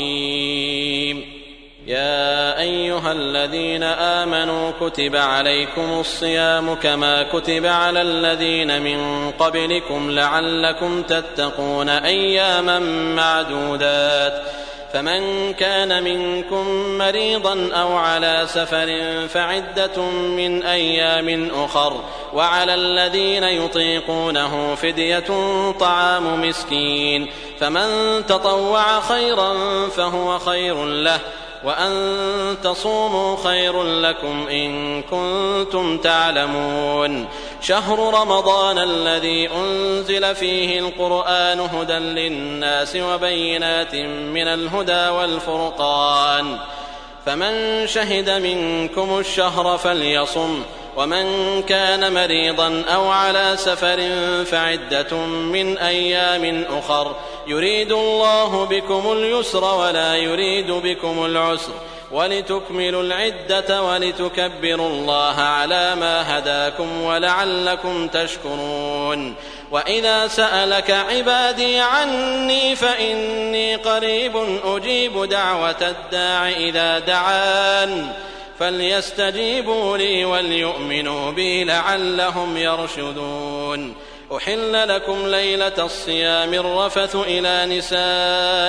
رحيم يا أيها الذين آمنوا كتب عليكم الصيام كما كتب على الذين من قبلكم لعلكم تتقون أياما معدودات فمن كان منكم مريضا أو على سفر فعدة من أيام أخر وعلى الذين يطيقونه فدية طعام مسكين فمن تطوع خيرا فهو خير له وأن تصوموا خير لكم إن كنتم تعلمون شهر رمضان الذي أنزل فيه القرآن هدى للناس وبينات من الهدى والفرقان فمن شهد منكم الشهر فليصم ومن كان مريضا أو على سفر فعدة من أيام أخر يريد الله بكم اليسر ولا يريد بكم العسر ولتكملوا العدة ولتكبروا الله على ما هداكم ولعلكم تشكرون وإذا سألك عبادي عني فإني قريب أجيب دعوة الداع إذا دعان فليستجيبوا لي وليؤمنوا بي لعلهم يرشدون أحل لكم ليلة الصيام الرفث إلى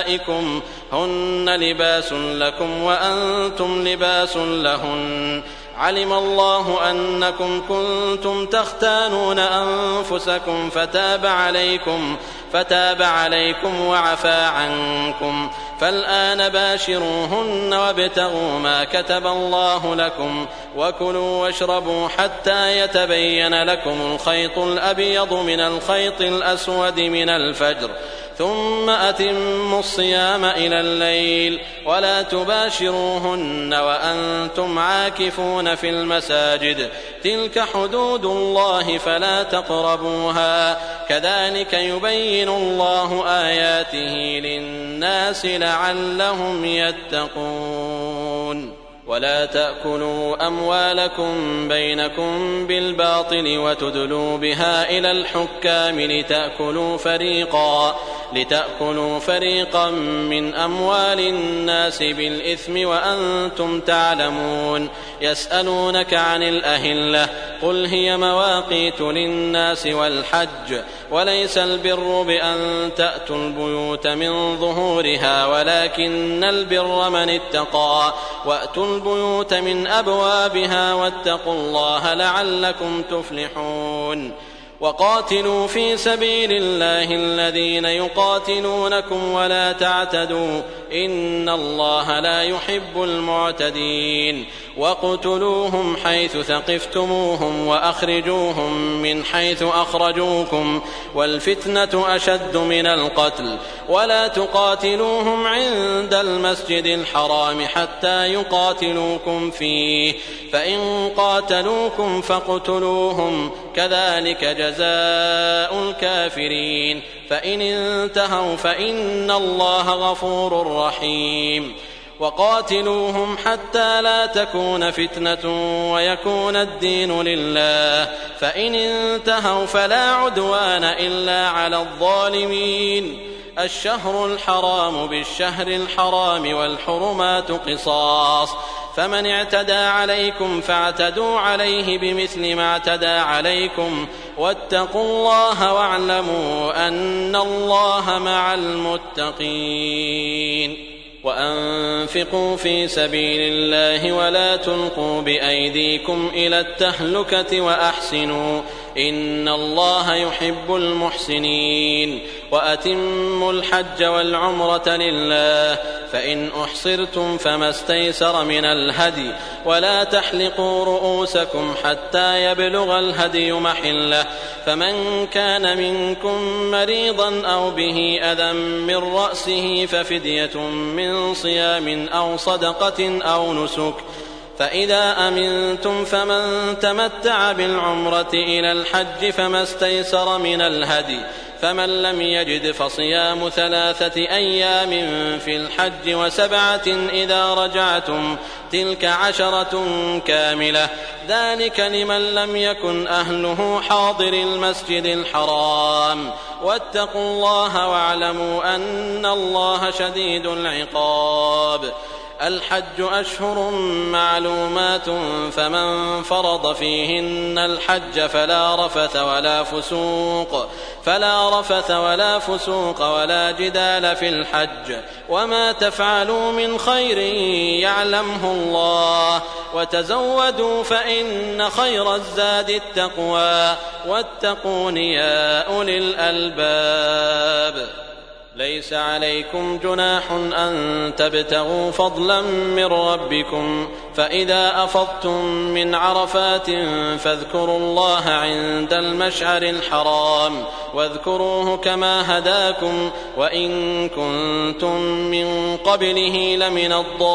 نسائكم هن لباس لكم وأنتم لباس لهن علم الله أنكم كنتم تختانون أنفسكم فتاب عليكم وعفى عنكم، فالآن باشروهن وابتغوا ما كتب الله لكم، وكلوا واشربوا حتى يتبين لكم الخيط الأبيض من الخيط الأسود من الفجر، ثم أتموا الصيام إلى الليل، ولا تباشروهن وأنتم عاكفون في المساجد، تلك حدود الله فلا تقربوها، كذلك يبين الله آياته للناس لعلهم يتقون. ولا تأكلوا أموالكم بينكم بالباطل وتدلوا بها إلى الحكام لتأكلوا فريقا من أموال الناس بالإثم وأنتم تعلمون. يسألونك عن الأهلة، قل هي مواقيت للناس والحج، وليس البر بأن تأتوا البيوت من ظهورها، ولكن البر من اتقى، وأتوا البيوت من أبوابها، واتقوا الله لعلكم تفلحون. وقاتلوا في سبيل الله الذين يقاتلونكم ولا تعتدوا، إن الله لا يحب المعتدين. وقتلوهم حيث ثقفتموهم وأخرجوهم من حيث أخرجوكم، والفتنة أشد من القتل. ولا تقاتلوهم عند المسجد الحرام حتى يقاتلوكم فيه، فإن قاتلوكم فاقتلوهم، كذلك جزاء الكافرين. فإن انتهوا فإن الله غفور رحيم. وقاتلوهم حتى لا تكون فتنة ويكون الدين لله، فإن انتهوا فلا عدوان إلا على الظالمين. الشهر الحرام بالشهر الحرام والحرمات قصاص، فمن اعتدى عليكم فاعتدوا عليه بمثل ما اعتدى عليكم، واتقوا الله واعلموا أن الله مع المتقين. وأنفقوا في سبيل الله ولا تلقوا بأيديكم إلى التهلكة وأحسنوا، إن الله يحب المحسنين. وأتموا الحج والعمرة لله، فإن أحصرتم فما استيسر من الهدي، ولا تحلقوا رؤوسكم حتى يبلغ الهدي محله، فمن كان منكم مريضا أو به أذى من رأسه ففدية من صيام أو صدقة أو نسك، فإذا أمنتم فمن تمتع بالعمرة إلى الحج فما استيسر من الهدي، فمن لم يجد فصيام 3 أيام في الحج و7 إذا رجعتم، تلك 10 كاملة، ذلك لمن لم يكن أهله حاضر المسجد الحرام. واتقوا الله واعلموا أن الله شديد العقاب. الحج أشهر معلومات، فمن فرض فيهن الحج فلا رفث ولا فسوق ولا جدال في الحج، وما تفعلوا من خير يعلمه الله، وتزودوا فإن خير الزاد التقوى، واتقون يا أولي الألباب. ليس عليكم جناح أن تبتغوا فضلا من ربكم، فإذا أفضتم من عرفات فاذكروا الله عند المشعر الحرام، واذكروه كما هداكم، وإن كنتم من قبله لمن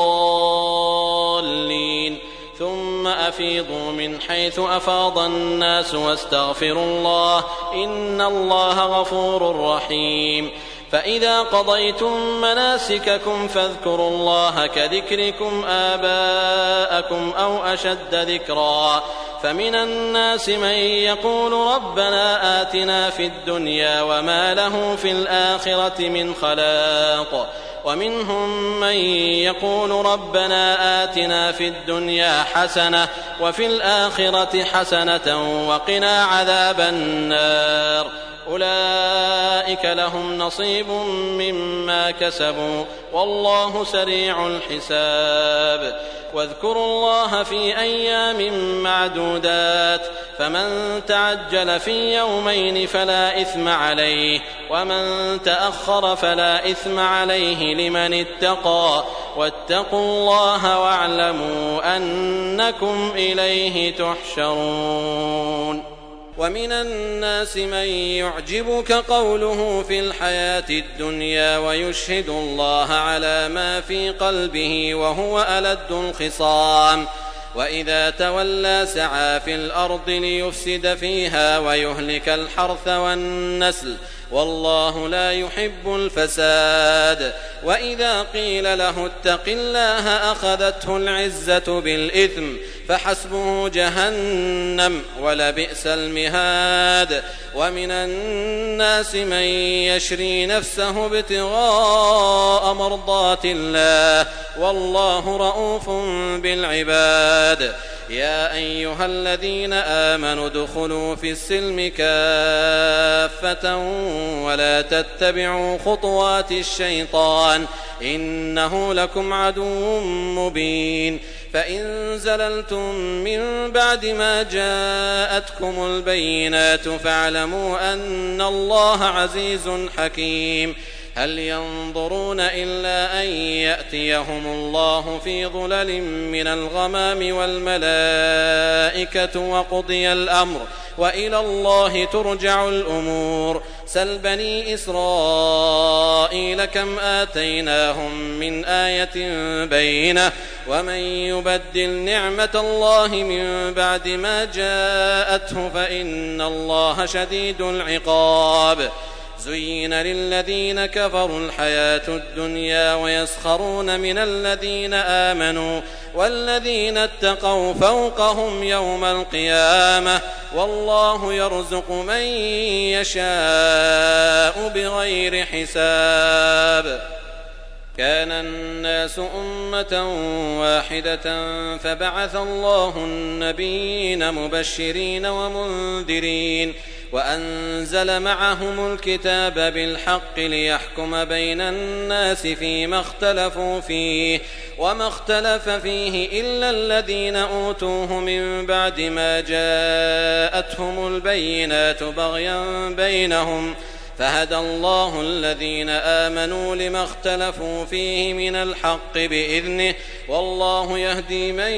الضالين. ثم أفيضوا من حيث أفاض الناس واستغفروا الله، إن الله غفور رحيم. فإذا قضيتم مناسككم فاذكروا الله كذكركم آباءكم أو أشد ذكرا، فمن الناس من يقول ربنا آتنا في الدنيا وما له في الآخرة من خلاق، ومنهم من يقول ربنا آتنا في الدنيا حسنة وفي الآخرة حسنة وقنا عذاب النار. أولئك لهم نصيب مما كسبوا والله سريع الحساب. واذكروا الله في أيام معدودات فمن تعجل في يومين فلا إثم عليه ومن تأخر فلا إثم عليه لمن اتقى واتقوا الله واعلموا أنكم إليه تحشرون. ومن الناس من يعجبك قوله في الحياة الدنيا ويشهد الله على ما في قلبه وهو ألد الخصام وإذا تولى سعى في الأرض ليفسد فيها ويهلك الحرث والنسل والله لا يحب الفساد. وإذا قيل له اتق الله أخذته العزة بالإثم فحسبه جهنم ولبئس المهاد. ومن الناس من يشري نفسه ابتغاء مرضات الله والله رؤوف بالعباد. يا أيها الذين آمنوا ادخلوا في السلم كافة ولا تتبعوا خطوات الشيطان إنه لكم عدو مبين. فإن زللتم من بعد ما جاءتكم البينات فاعلموا أن الله عزيز حكيم. هل ينظرون إلا أن يأتيهم الله في ظلل من الغمام والملائكة وقضي الأمر وإلى الله ترجع الأمور. سل بني إسرائيل كم آتيناهم من آية بينة ومن يبدل نعمة الله من بعد ما جاءته فإن الله شديد العقاب. زين للذين كفروا الحياة الدنيا ويسخرون من الذين آمنوا والذين اتقوا فوقهم يوم القيامة والله يرزق من يشاء بغير حساب. كان الناس أمة واحدة فبعث الله النبيين مبشرين ومنذرين وأنزل معهم الكتاب بالحق ليحكم بين الناس فيما اختلفوا فيه وما اختلف فيه إلا الذين أوتوه من بعد ما جاءتهم البينات بغيا بينهم فهدى الله الذين آمنوا لما اختلفوا فيه من الحق بإذنه والله يهدي من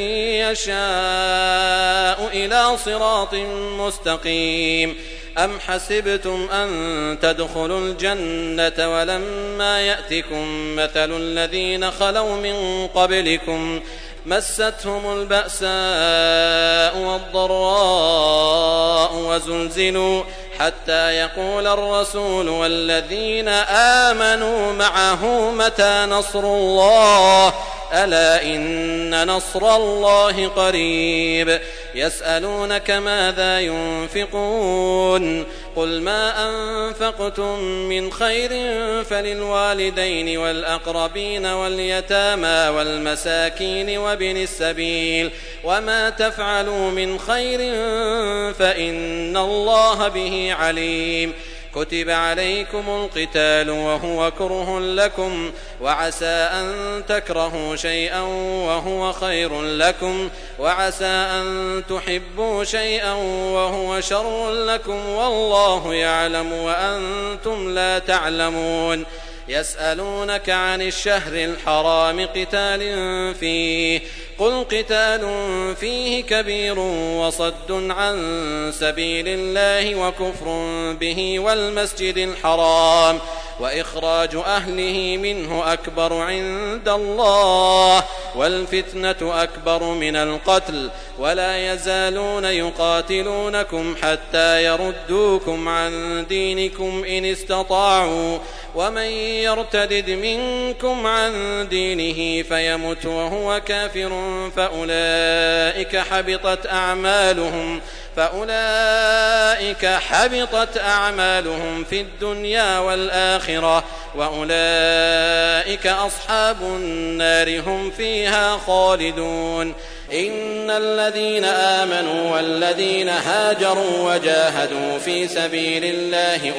يشاء إلى صراط مستقيم. أم حسبتم أن تدخلوا الجنة ولما يأتكم مثل الذين خلوا من قبلكم مستهم البأساء والضراء وزلزلوا حتى يقول الرسول والذين آمنوا معه متى نصر الله ألا إن نصر الله قريب. يسألونك ماذا ينفقون قل ما أنفقتم من خير فللوالدين والأقربين واليتامى والمساكين وابن السبيل وما تفعلوا من خير فإن الله به عليم. كتب عليكم القتال وهو كره لكم وعسى أن تكرهوا شيئا وهو خير لكم وعسى أن تحبوا شيئا وهو شر لكم والله يعلم وأنتم لا تعلمون. يسألونك عن الشهر الحرام قتال فيه قل قتال فيه كبير وصد عن سبيل الله وكفر به والمسجد الحرام وإخراج أهله منه أكبر عند الله والفتنة أكبر من القتل ولا يزالون يقاتلونكم حتى يردوكم عن دينكم إن استطاعوا ومن يرتدد منكم عن دينه فيمت وهو كافر فأولئك حبطت أعمالهم في الدنيا والآخرة وأولئك أصحاب النار هم فيها خالدون. إن الذين آمنوا والذين هاجروا وجاهدوا في سبيل الله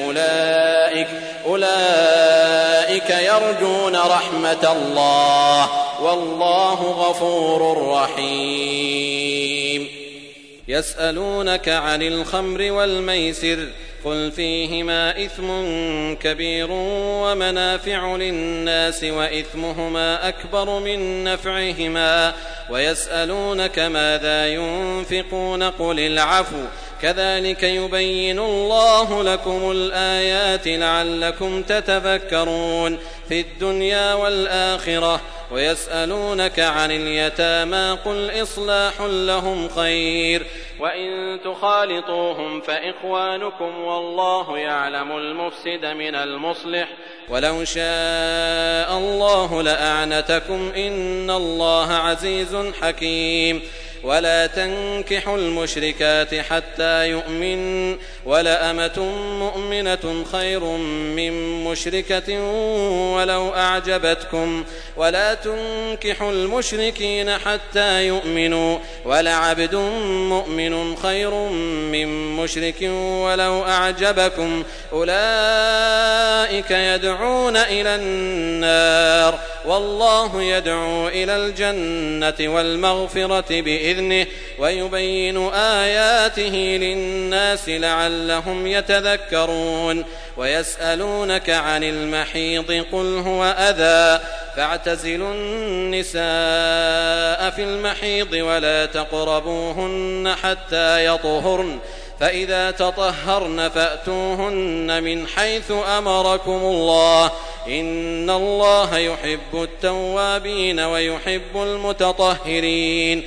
أولئك يرجون رحمة الله والله غفور رحيم. يسألونك عن الخمر والميسر قل فيهما إثم كبير ومنافع للناس وإثمهما أكبر من نفعهما ويسألونك ماذا ينفقون قل العفو كذلك يبين الله لكم الآيات لعلكم تتفكرون في الدنيا والآخرة. ويسألونك عن اليتامى قل إصلاح لهم خير وإن تخالطوهم فإخوانكم والله يعلم المفسد من المصلح ولو شاء الله لأعنتكم إن الله عزيز حكيم. ولا تنكحوا المشركات حتى يؤمن ولأمة مؤمنة خير من مشركة ولو أعجبتكم ولا تنكحوا المشركين حتى يؤمنوا ولعبد مؤمن خير من مشرك ولو أعجبكم أولئك يدعون إلى النار والله يدعو إلى الجنة والمغفرة بإذنه ويبين آياته للناس لعلهم يتذكرون. ويسألونك عن المحيض قل هو أذى فاعتزلوا النساء في المحيض ولا تقربوهن حتى يطهرن فإذا تطهرن فأتوهن من حيث أمركم الله إن الله يحب التوابين ويحب المتطهرين.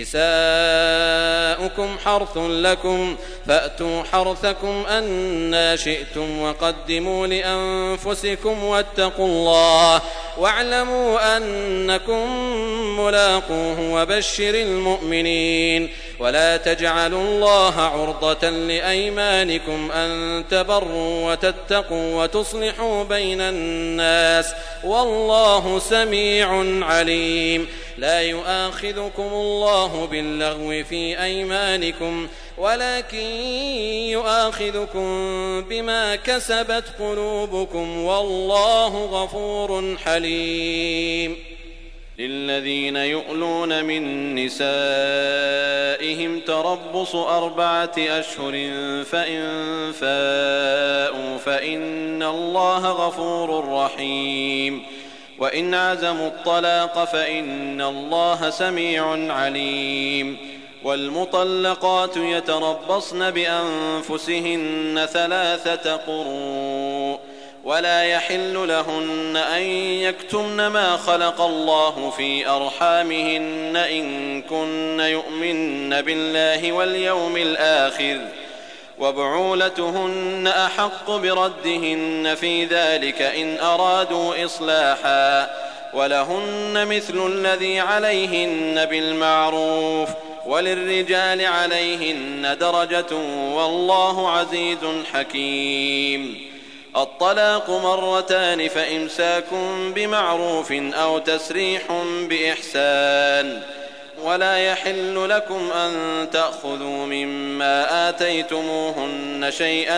نساؤكم حرث لكم فأتوا حرثكم أنى شئتم وقدموا لأنفسكم واتقوا الله واعلموا أنكم ملاقوه وبشر المؤمنين. ولا تجعلوا الله عرضة لأيمانكم أن تبروا وتتقوا وتصلحوا بين الناس والله سميع عليم. لا يؤاخذكم الله باللغو في أيمانكم ولكن يؤاخذكم بما كسبت قلوبكم والله غفور حليم. للذين يؤلون من نسائهم تربص 4 أشهر فإن فاءوا فإن الله غفور رحيم. وإن عزموا الطلاق فإن الله سميع عليم. والمطلقات يتربصن بأنفسهن 3 قروء ولا يحل لهن أن يكتمن ما خلق الله في أرحامهن إن كن يؤمن بالله واليوم الآخر وبعولتهن أحق بردهن في ذلك إن أرادوا إصلاحا ولهن مثل الذي عليهن بالمعروف وللرجال عليهن درجة والله عزيز حكيم. الطلاق 2 فإمساك بمعروف أو تسريح بإحسان. ولا يحل لكم أن تأخذوا مما آتيتموهن شيئا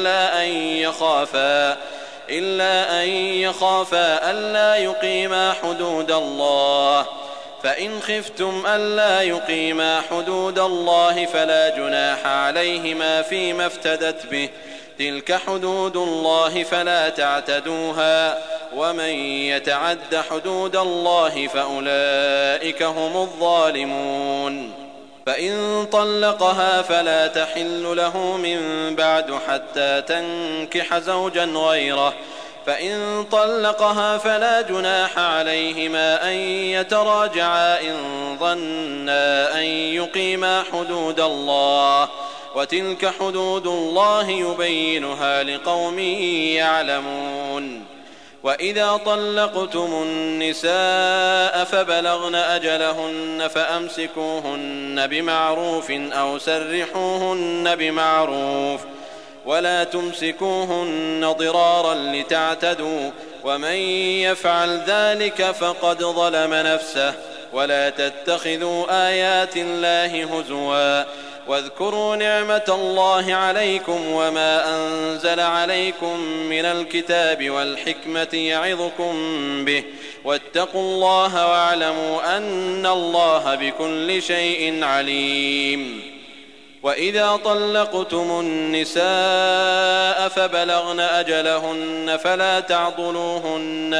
إلا أن يخافا ألا يقيما حدود الله فإن خفتم ألا يقيما حدود الله فلا جناح عليهما فيما افتدت به تلك حدود الله فلا تعتدوها ومن يتعد حدود الله فأولئك هم الظالمون. فإن طلقها فلا تحل له من بعد حتى تنكح زوجا غيره فإن طلقها فلا جناح عليهما أن يتراجعا إن ظنا أن يقيما حدود الله وتلك حدود الله يبينها لقوم يعلمون. وإذا طلقتم النساء فبلغن أجلهن فأمسكوهن بمعروف أو سرحوهن بمعروف ولا تمسكوهن ضرارا لتعتدوا ومن يفعل ذلك فقد ظلم نفسه. ولا تتخذوا آيات الله هزوا واذكروا نعمة الله عليكم وما أنزل عليكم من الكتاب والحكمة يعظكم به واتقوا الله واعلموا أن الله بكل شيء عليم. وإذا طلقتم النساء فبلغن أجلهن فلا تعضلوهن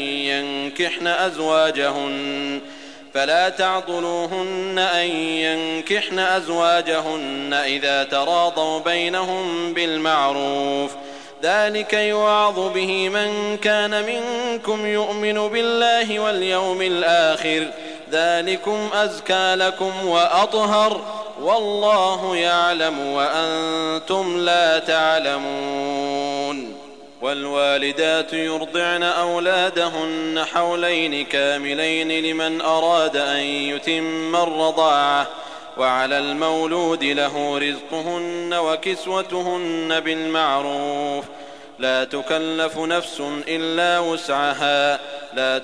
أن ينكحن أزواجهن إذا تراضوا بينهم بالمعروف، ذلك يوعظ به من كان منكم يؤمن بالله واليوم الآخر، ذلكم أزكى لكم وأطهر، والله يعلم وأنتم لا تعلمون. والوالدات يرضعن أولادهن حولين كاملين لمن أراد أن يتم الرضاعة، وعلى المولود له رزقهن وكسوتهن بالمعروف، لا تكلف نفس إلا وسعها، لا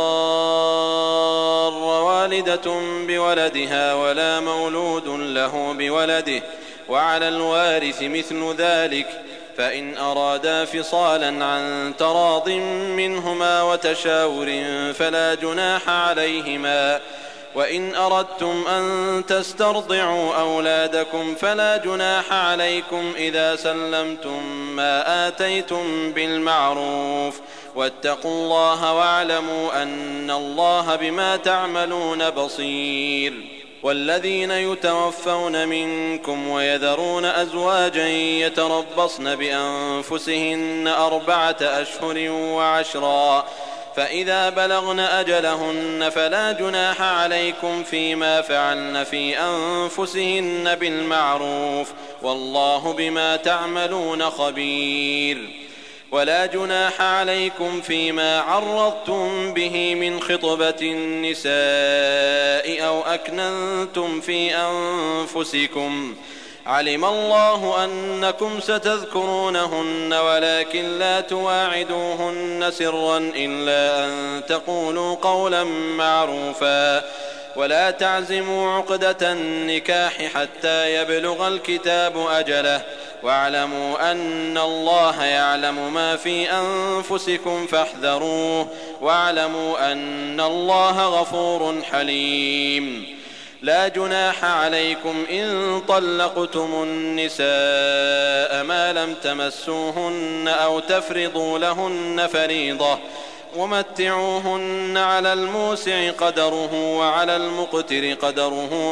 تضار والدة بولدها ولا مولود له بولده، وعلى الوارث مثل ذلك، فإن أرادا فصالا عن تراض منهما وتشاور فلا جناح عليهما. وإن أردتم أن تسترضعوا أولادكم فلا جناح عليكم إذا سلمتم ما آتيتم بالمعروف، واتقوا الله واعلموا أن الله بما تعملون بصير. والذين يتوفون منكم ويذرون أزواجا يتربصن بأنفسهن 4 أشهر و10، فإذا بلغن أجلهن فلا جناح عليكم فيما فعلن في أنفسهن بالمعروف، والله بما تعملون خبير. ولا جناح عليكم فيما عرضتم به من خطبة النساء أو أكننتم في أنفسكم، علم الله أنكم ستذكرونهن ولكن لا تواعدوهن سرا إلا أن تقولوا قولا معروفا، ولا تعزموا عقدة النكاح حتى يبلغ الكتاب أجله، واعلموا أن الله يعلم ما في أنفسكم فاحذروه، واعلموا أن الله غفور حليم. لا جناح عليكم إن طلقتم النساء ما لم تمسوهن أو تفرضوا لهن فريضة، ومتعوهن على الموسع قدره وعلى المقتر قدره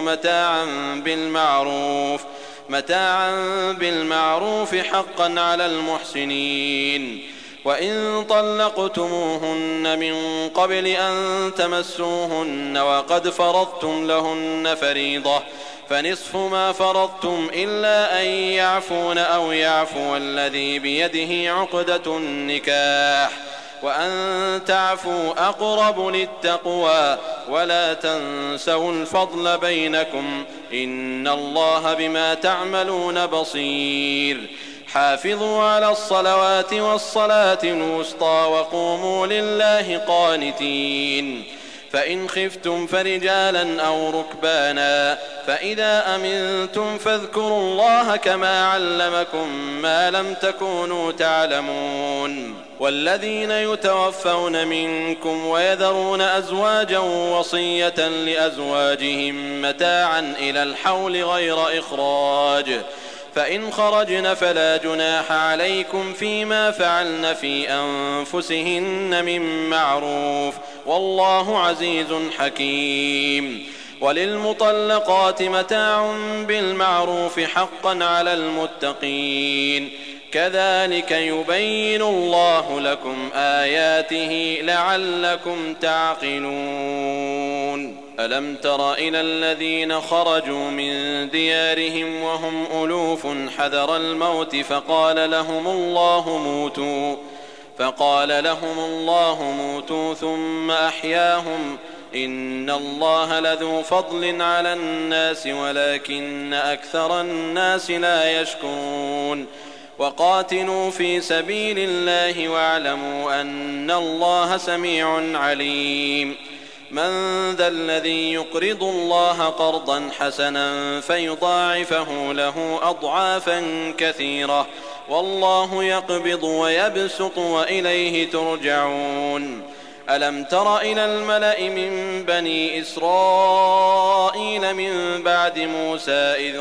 متاعا بالمعروف حقا على المحسنين. وإن طلقتموهن من قبل أن تمسوهن وقد فرضتم لهن فريضة فنصف ما فرضتم إلا أن يعفون أو يعفو الذي بيده عقدة النكاح، وأن تعفوا أقرب للتقوى، ولا تنسوا الفضل بينكم، إن الله بما تعملون بصير. حافظوا على الصلوات والصلاة الوسطى وقوموا لله قانتين. فإن خفتم فرجالا أو ركبانا، فإذا أمنتم فاذكروا الله كما علمكم ما لم تكونوا تعلمون. والذين يتوفون منكم ويذرون أزواجا وصية لأزواجهم متاعا إلى الحول غير إخراج، فإن خرجن فلا جناح عليكم فيما فعلن في أنفسهن من معروف، والله عزيز حكيم. وللمطلقات متاع بالمعروف حقا على المتقين، كذلك يبين الله لكم آياته لعلكم تعقلون. ألم تر إلى الذين خرجوا من ديارهم وهم ألوف حذر الموت فقال لهم الله موتوا ثم أحياهم، إن الله لذو فضل على الناس ولكن أكثر الناس لا يشكرون. وقاتلوا في سبيل الله واعلموا أن الله سميع عليم من ذا الذي يقرض الله قرضا حسنا فيضاعفه له أضعافا كثيرة والله يقبض ويبسط وإليه ترجعون ألم تر إلى الملأ من بني إسرائيل من بعد موسى إذ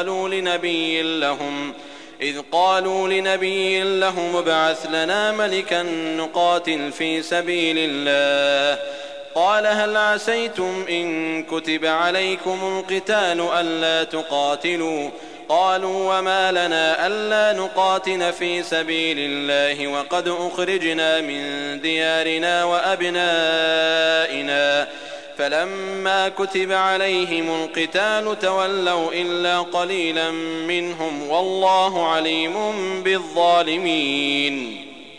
قالوا لنبي لهم ابعث لنا ملكا نقاتل في سبيل الله قال هل عسيتم إن كتب عليكم القتال ألا تقاتلوا قالوا وما لنا ألا نقاتل في سبيل الله وقد أخرجنا من ديارنا وأبنائنا فلما كتب عليهم القتال تولوا إلا قليلا منهم والله عليم بالظالمين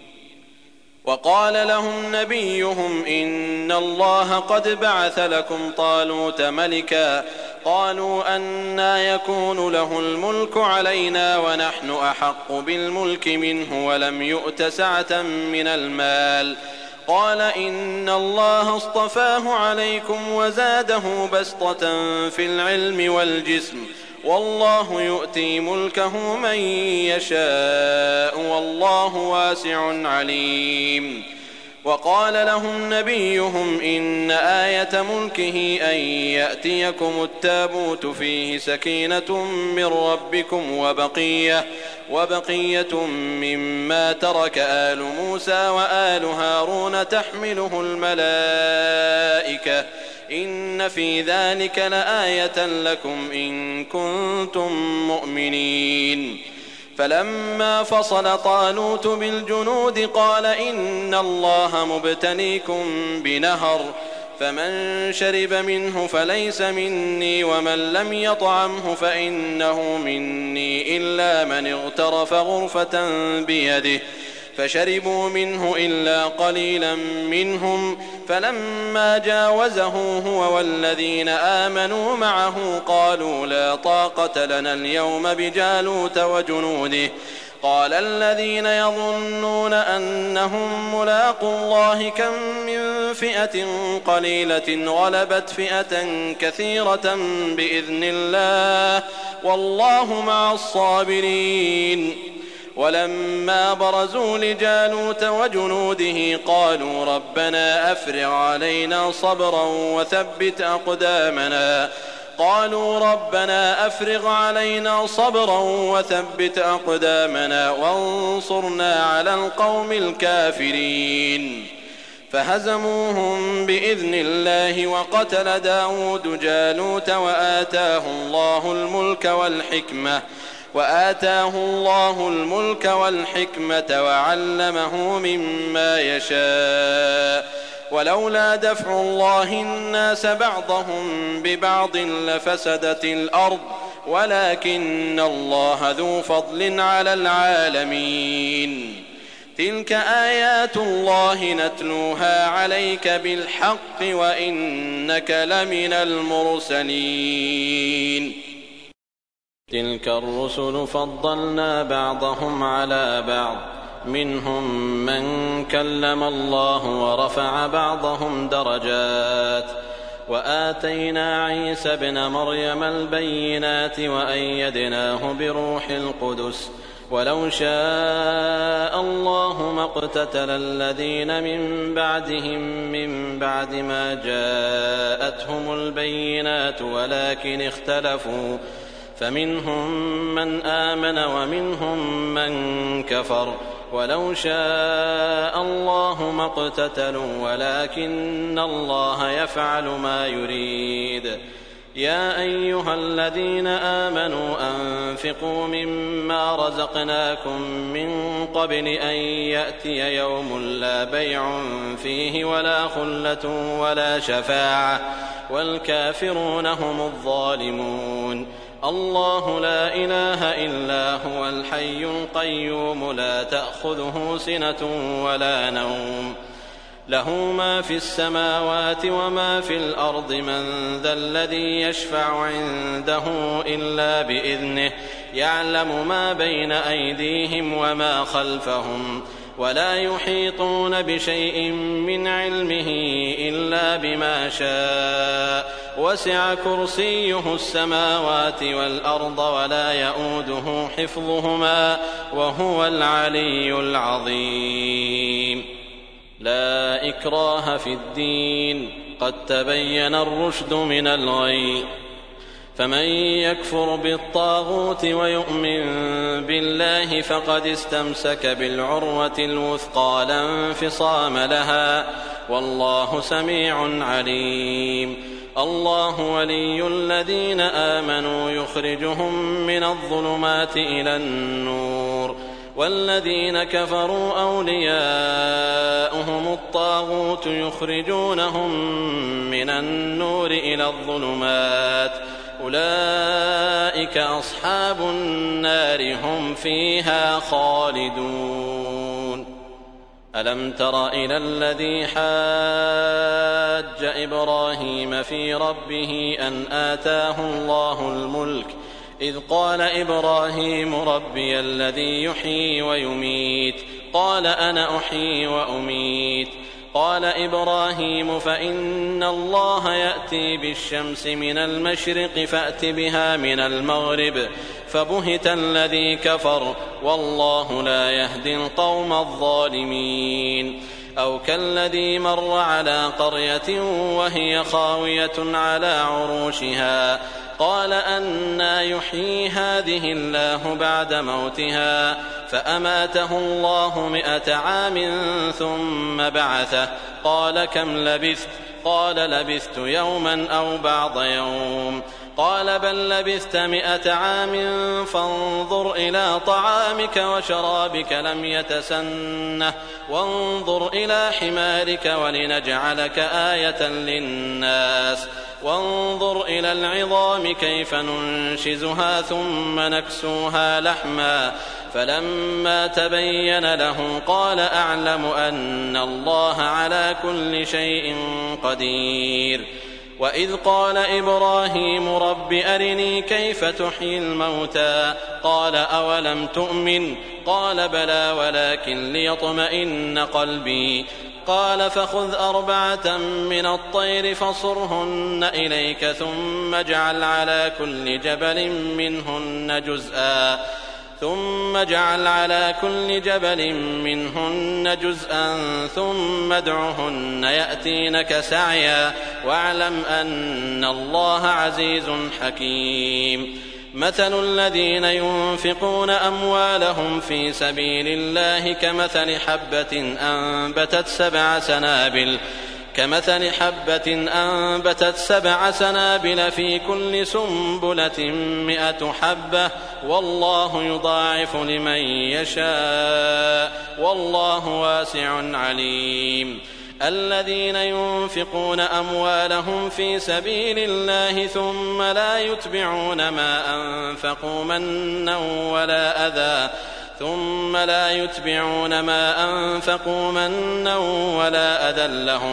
وقال لهم نبيهم إن الله قد بعث لكم طالوت ملكا قالوا أنى يكون له الملك علينا ونحن أحق بالملك منه ولم يؤت سعة من المال قال إن الله اصطفاه عليكم وزاده بسطة في العلم والجسم والله يؤتي ملكه من يشاء والله واسع عليم وقال لهم نبيهم إن آية ملكه أن يأتيكم التابوت فيه سكينة من ربكم وبقية مما ترك آل موسى وآل هارون تحمله الملائكة إن في ذلك لآية لكم إن كنتم مؤمنين فلما فصل طالوت بالجنود قال إن الله مبتليكم بنهر فمن شرب منه فليس مني ومن لم يطعمه فإنه مني إلا من اغترف غرفة بيده فشربوا منه إلا قليلا منهم فلما جاوزه هو والذين آمنوا معه قالوا لا طاقة لنا اليوم بجالوت وجنوده قال الذين يظنون أنهم ملاقوا الله كم من فئة قليلة غلبت فئة كثيرة بإذن الله والله مع الصابرين ولما برزوا لجالوت وجنوده قالوا ربنا أفرغ علينا صبرا وثبت أقدامنا وانصرنا على القوم الكافرين فهزموهم بإذن الله وقتل داود جالوت وآتاه الله الملك والحكمة وعلمه مما يشاء ولولا دفع الله الناس بعضهم ببعض لفسدت الأرض ولكن الله ذو فضل على العالمين تلك آيات الله نتلوها عليك بالحق وإنك لمن المرسلين تلك الرسل فضلنا بعضهم على بعض منهم من كلم الله ورفع بعضهم درجات وآتينا عيسى ابن مريم البينات وأيدناه بروح القدس ولو شاء الله ما اقتتل الذين من بعدهم من بعد ما جاءتهم البينات ولكن اختلفوا فمنهم من آمن ومنهم من كفر ولو شاء الله ما اقتتلوا ولكن الله يفعل ما يريد يا أيها الذين آمنوا أنفقوا مما رزقناكم من قبل أن يأتي يوم لا بيع فيه ولا خلة ولا شفاعة والكافرون هم الظالمون الله لا إله إلا هو الحي القيوم لا تأخذه سنة ولا نوم له ما في السماوات وما في الأرض من ذا الذي يشفع عنده إلا بإذنه يعلم ما بين أيديهم وما خلفهم ولا يحيطون بشيء من علمه إلا بما شاء وسع كرسيه السماوات والأرض ولا يؤوده حفظهما وهو العلي العظيم. لا إكراه في الدين قد تبين الرشد من الغي فمن يكفر بالطاغوت ويؤمن بالله فقد استمسك بالعروة الوثقى لا انفصام لها والله سميع عليم. الله ولي الذين آمنوا يخرجهم من الظلمات إلى النور والذين كفروا أولياؤهم الطاغوت يخرجونهم من النور إلى الظلمات أولئك أصحاب النار هم فيها خالدون. ألم تر إلى الذي حاج إبراهيم في ربه أن آتاه الله الملك إذ قال إبراهيم ربي الذي يحيي ويميت قال أنا أحيي وأميت قال إبراهيم فإن الله يأتي بالشمس من المشرق فأت بها من المغرب فبهت الذي كفر والله لا يهدي القوم الظالمين. أو كالذي مر على قرية وهي خاوية على عروشها قال أنى يحيي هذه الله بعد موتها فأماته الله 100 عام ثم بعثه قال كم لبثت قال لبثت يوما أو بعض يوم قال بل لبثت 100 عام فانظر إلى طعامك وشرابك لم يتسنه وانظر إلى حمارك ولنجعلك آية للناس وانظر إلى العظام كيف ننشزها ثم نكسوها لحما فلما تبين له قال أعلم أن الله على كل شيء قدير. وإذ قال إبراهيم رب أرني كيف تحيي الموتى قال أولم تؤمن قال بلى ولكن ليطمئن قلبي قال فخذ 4 من الطير فصرهن إليك ثم اجعل على كل جبل منهن جزءا ثم ادعهن يأتينك سعيا واعلم أن الله عزيز حكيم. مثل الذين ينفقون أموالهم في سبيل الله كمثل حبة أنبتت 7 سنابل في كل سنبلة 100 حبة والله يضاعف لمن يشاء والله واسع عليم. الذين ينفقون أموالهم في سبيل الله ثم لا يتبعون ما أنفقوا منا ولا أذى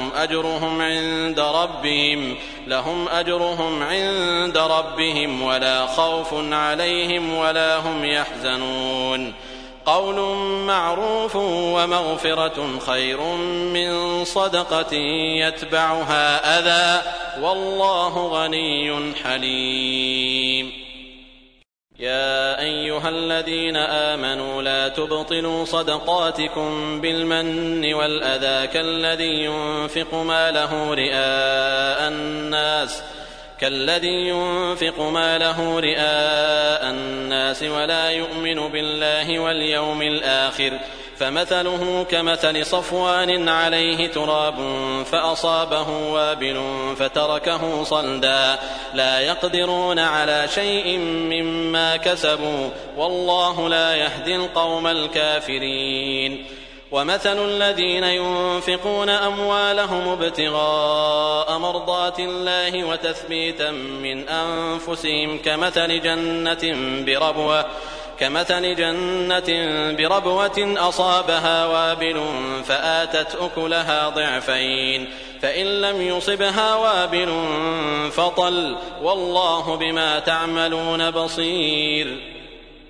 لهم أجرهم عند ربهم ولا خوف عليهم ولا هم يحزنون. قول معروف ومغفرة خير من صدقة يتبعها أذى والله غني حليم. يا أيها الذين آمنوا لا تبطلوا صدقاتكم بالمن والأذى كالذي ينفق ماله رئاء الناس ولا يؤمن بالله واليوم الآخر فمثله كمثل صفوان عليه تراب فأصابه وابل فتركه صلدا لا يقدرون على شيء مما كسبوا والله لا يهدي القوم الكافرين. ومثل الذين ينفقون أموالهم ابتغاء مرضات الله وتثبيتا من أنفسهم كمثل جنة بربوة أصابها وابل فآتت أكلها ضعفين فإن لم يصبها وابل فطل والله بما تعملون بصير.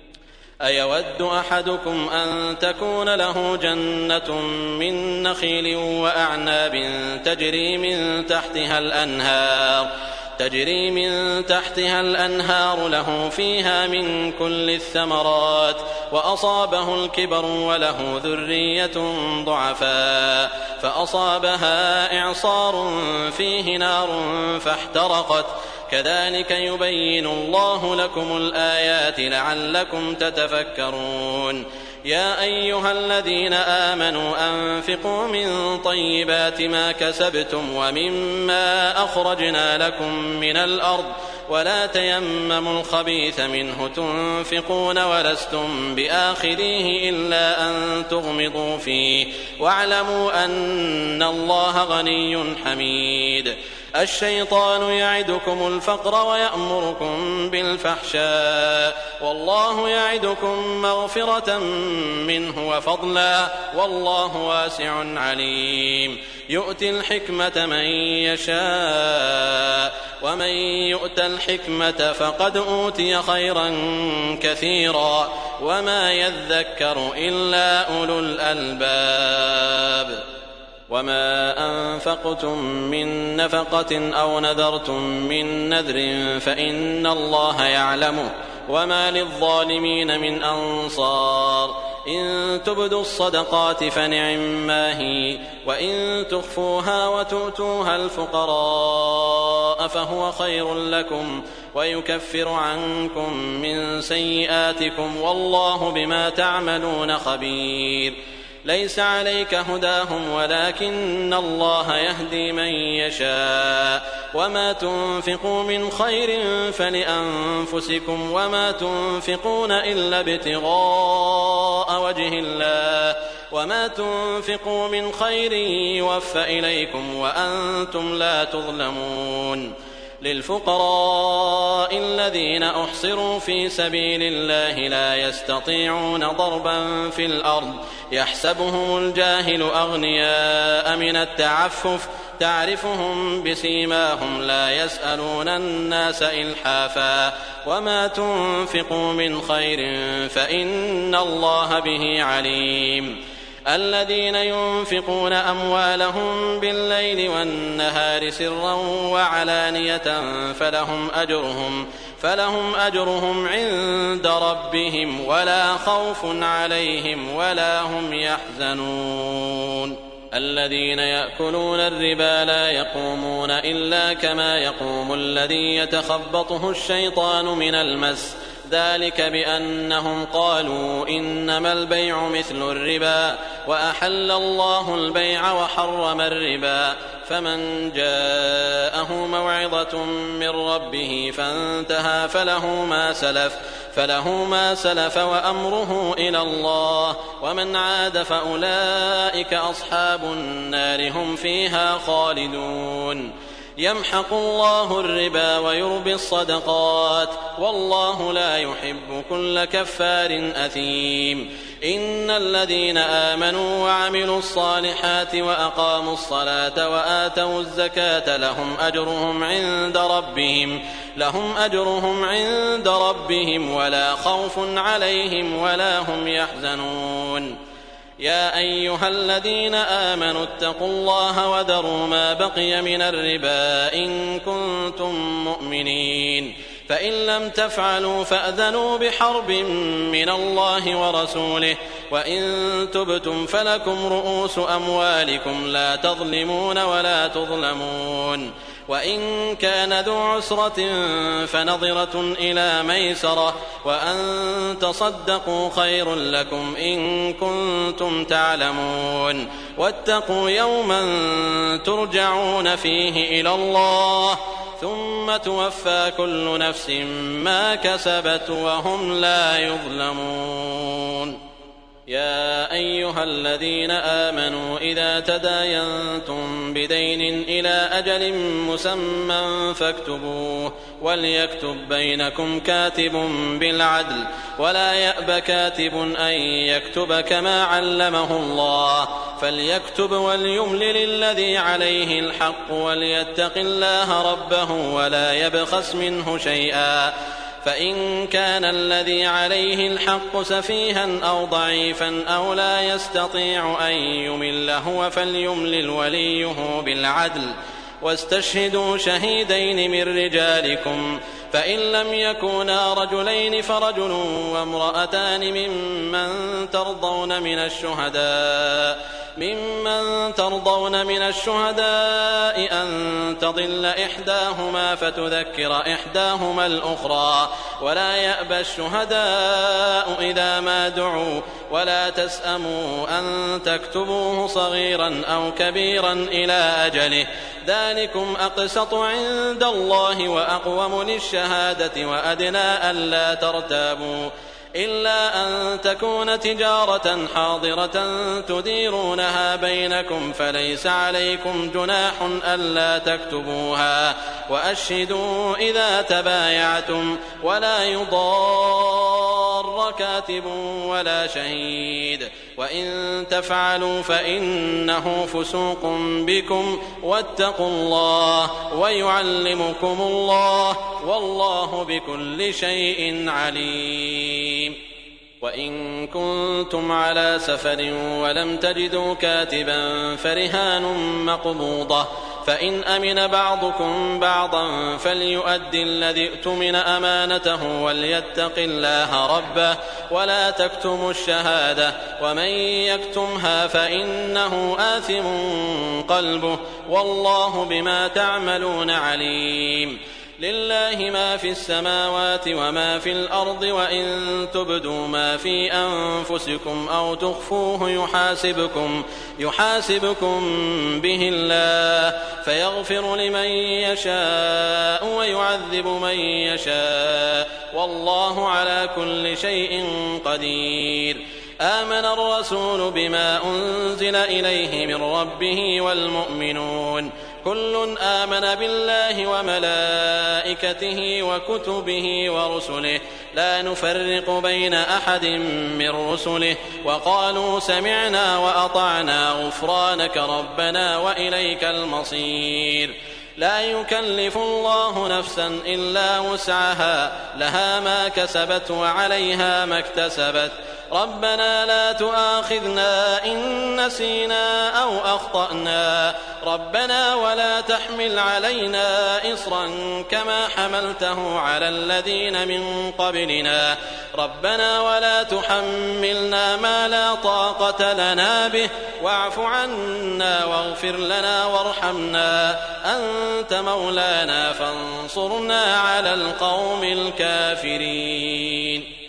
أيود أحدكم أن تكون له جنة من نخيل وأعناب تجري من تحتها الأنهار له فيها من كل الثمرات وأصابه الكبر وله ذرية ضعفاء فأصابها إعصار فيه نار فاحترقت كذلك يبين الله لكم الآيات لعلكم تتفكرون يا أيها الذين آمنوا أنفقوا من طيبات ما كسبتم ومما أخرجنا لكم من الأرض ولا تيمموا الخبيث منه تنفقون ولستم بآخذيه إلا أن تغمضوا فيه واعلموا أن الله غني حميد الشيطان يعدكم الفقر ويأمركم بالفحشاء والله يعدكم مغفرة منه وفضلا والله واسع عليم يؤتي الحكمة من يشاء ومن يؤت الحكمة فقد أوتي خيرا كثيرا وما يذكر إلا أولو الألباب وما أنفقتم من نفقة أو نذرتم من نذر فإن الله يعلمه وما للظالمين من أنصار إن تبدوا الصدقات فنعما هي وإن تخفوها وتؤتوها الفقراء فهو خير لكم ويكفر عنكم من سيئاتكم والله بما تعملون خبير ليس عليك هداهم ولكن الله يهدي من يشاء وما تنفقوا من خير فلأنفسكم وما تنفقون إلا ابتغاء وجه الله وما تنفقوا من خير يوفى إليكم وأنتم لا تظلمون للفقراء الذين أحصروا في سبيل الله لا يستطيعون ضربا في الأرض يحسبهم الجاهل أغنياء من التعفف تعرفهم بسيماهم لا يسألون الناس إلحافا وما تنفقوا من خير فإن الله به عليم الذين ينفقون أموالهم بالليل والنهار سرا وعلانية فلهم أجرهم عند ربهم ولا خوف عليهم ولا هم يحزنون الذين يأكلون الربا لا يقومون إلا كما يقوم الذي يتخبطه الشيطان من المس ذلك بأنهم قالوا إنما البيع مثل الربا وأحل الله البيع وحرم الربا فمن جاءه موعظة من ربه فانتهى فله ما سلف وأمره إلى الله ومن عاد فأولئك أصحاب النار هم فيها خالدون يمحق الله الربا ويربي الصدقات والله لا يحب كل كفار أثيم إن الذين آمنوا وعملوا الصالحات وأقاموا الصلاة وآتوا الزكاة لهم أجرهم عند ربهم ولا خوف عليهم ولا هم يحزنون يا أيها الذين آمنوا اتقوا الله وذروا ما بقي من الربا إن كنتم مؤمنين فإن لم تفعلوا فأذنوا بحرب من الله ورسوله وإن تبتم فلكم رؤوس أموالكم لا تظلمون ولا تظلمون وإن كان ذو عسرة فنظرة إلى ميسرة وأن تصدقوا خير لكم إن كنتم تعلمون واتقوا يوما ترجعون فيه إلى الله ثم توفى كل نفس ما كسبت وهم لا يظلمون يا أيها الذين آمنوا إذا تداينتم بدين إلى أجل مسمى فاكتبوه وليكتب بينكم كاتب بالعدل ولا يأب كاتب أن يكتب كما علمه الله فليكتب وليملل الذي عليه الحق وليتق الله ربه ولا يبخس منه شيئا فإن كان الذي عليه الحق سفيها أو ضعيفا أو لا يستطيع أن يمل هو فليملل وليه بالعدل واستشهدوا شهيدين من رجالكم فإن لم يكونا رجلين فرجل وامرأتان ممن ترضون من الشهداء أن تضل إحداهما فتذكر إحداهما الأخرى ولا يأبى الشهداء إذا ما دعوا ولا تسأموا أن تكتبوه صغيرا أو كبيرا إلى أجله ذلكم أقسط عند الله وأقوم للشهادة وأدنى ألا ترتابوا إلا أن تكون تجارة حاضرة تديرونها بينكم فليس عليكم جناح ألا تكتبوها وأشهدوا إذا تبايعتم ولا يضار كاتب ولا شهيد وإن تفعلوا فإنه فسوق بكم واتقوا الله ويعلمكم الله والله بكل شيء عليم. وإن كنتم على سفر ولم تجدوا كاتبا فرهان مقبوضة فإن أمن بعضكم بعضا فليؤدي الذي اؤتمن أمانته وليتق الله ربه ولا تكتموا الشهادة ومن يكتمها فإنه آثم قلبه والله بما تعملون عليم. لله ما في السماوات وما في الأرض وإن تبدوا ما في أنفسكم أو تخفوه يحاسبكم به الله فيغفر لمن يشاء ويعذب من يشاء والله على كل شيء قدير. آمن الرسول بما أنزل إليه من ربه والمؤمنون كل آمن بالله وملائكته وكتبه ورسله لا نفرق بين أحد من رسله وقالوا سمعنا وأطعنا غفرانك ربنا وإليك المصير. لا يكلف الله نفسا إلا وسعها لها ما كسبت وعليها ما اكتسبت ربنا لا تؤاخذنا إن نسينا أو أخطأنا ربنا ولا تحمل علينا إصرا كما حملته على الذين من قبلنا ربنا ولا تحملنا ما لا طاقة لنا به واعف عنا واغفر لنا وارحمنا أنت مولانا فانصرنا على القوم الكافرين.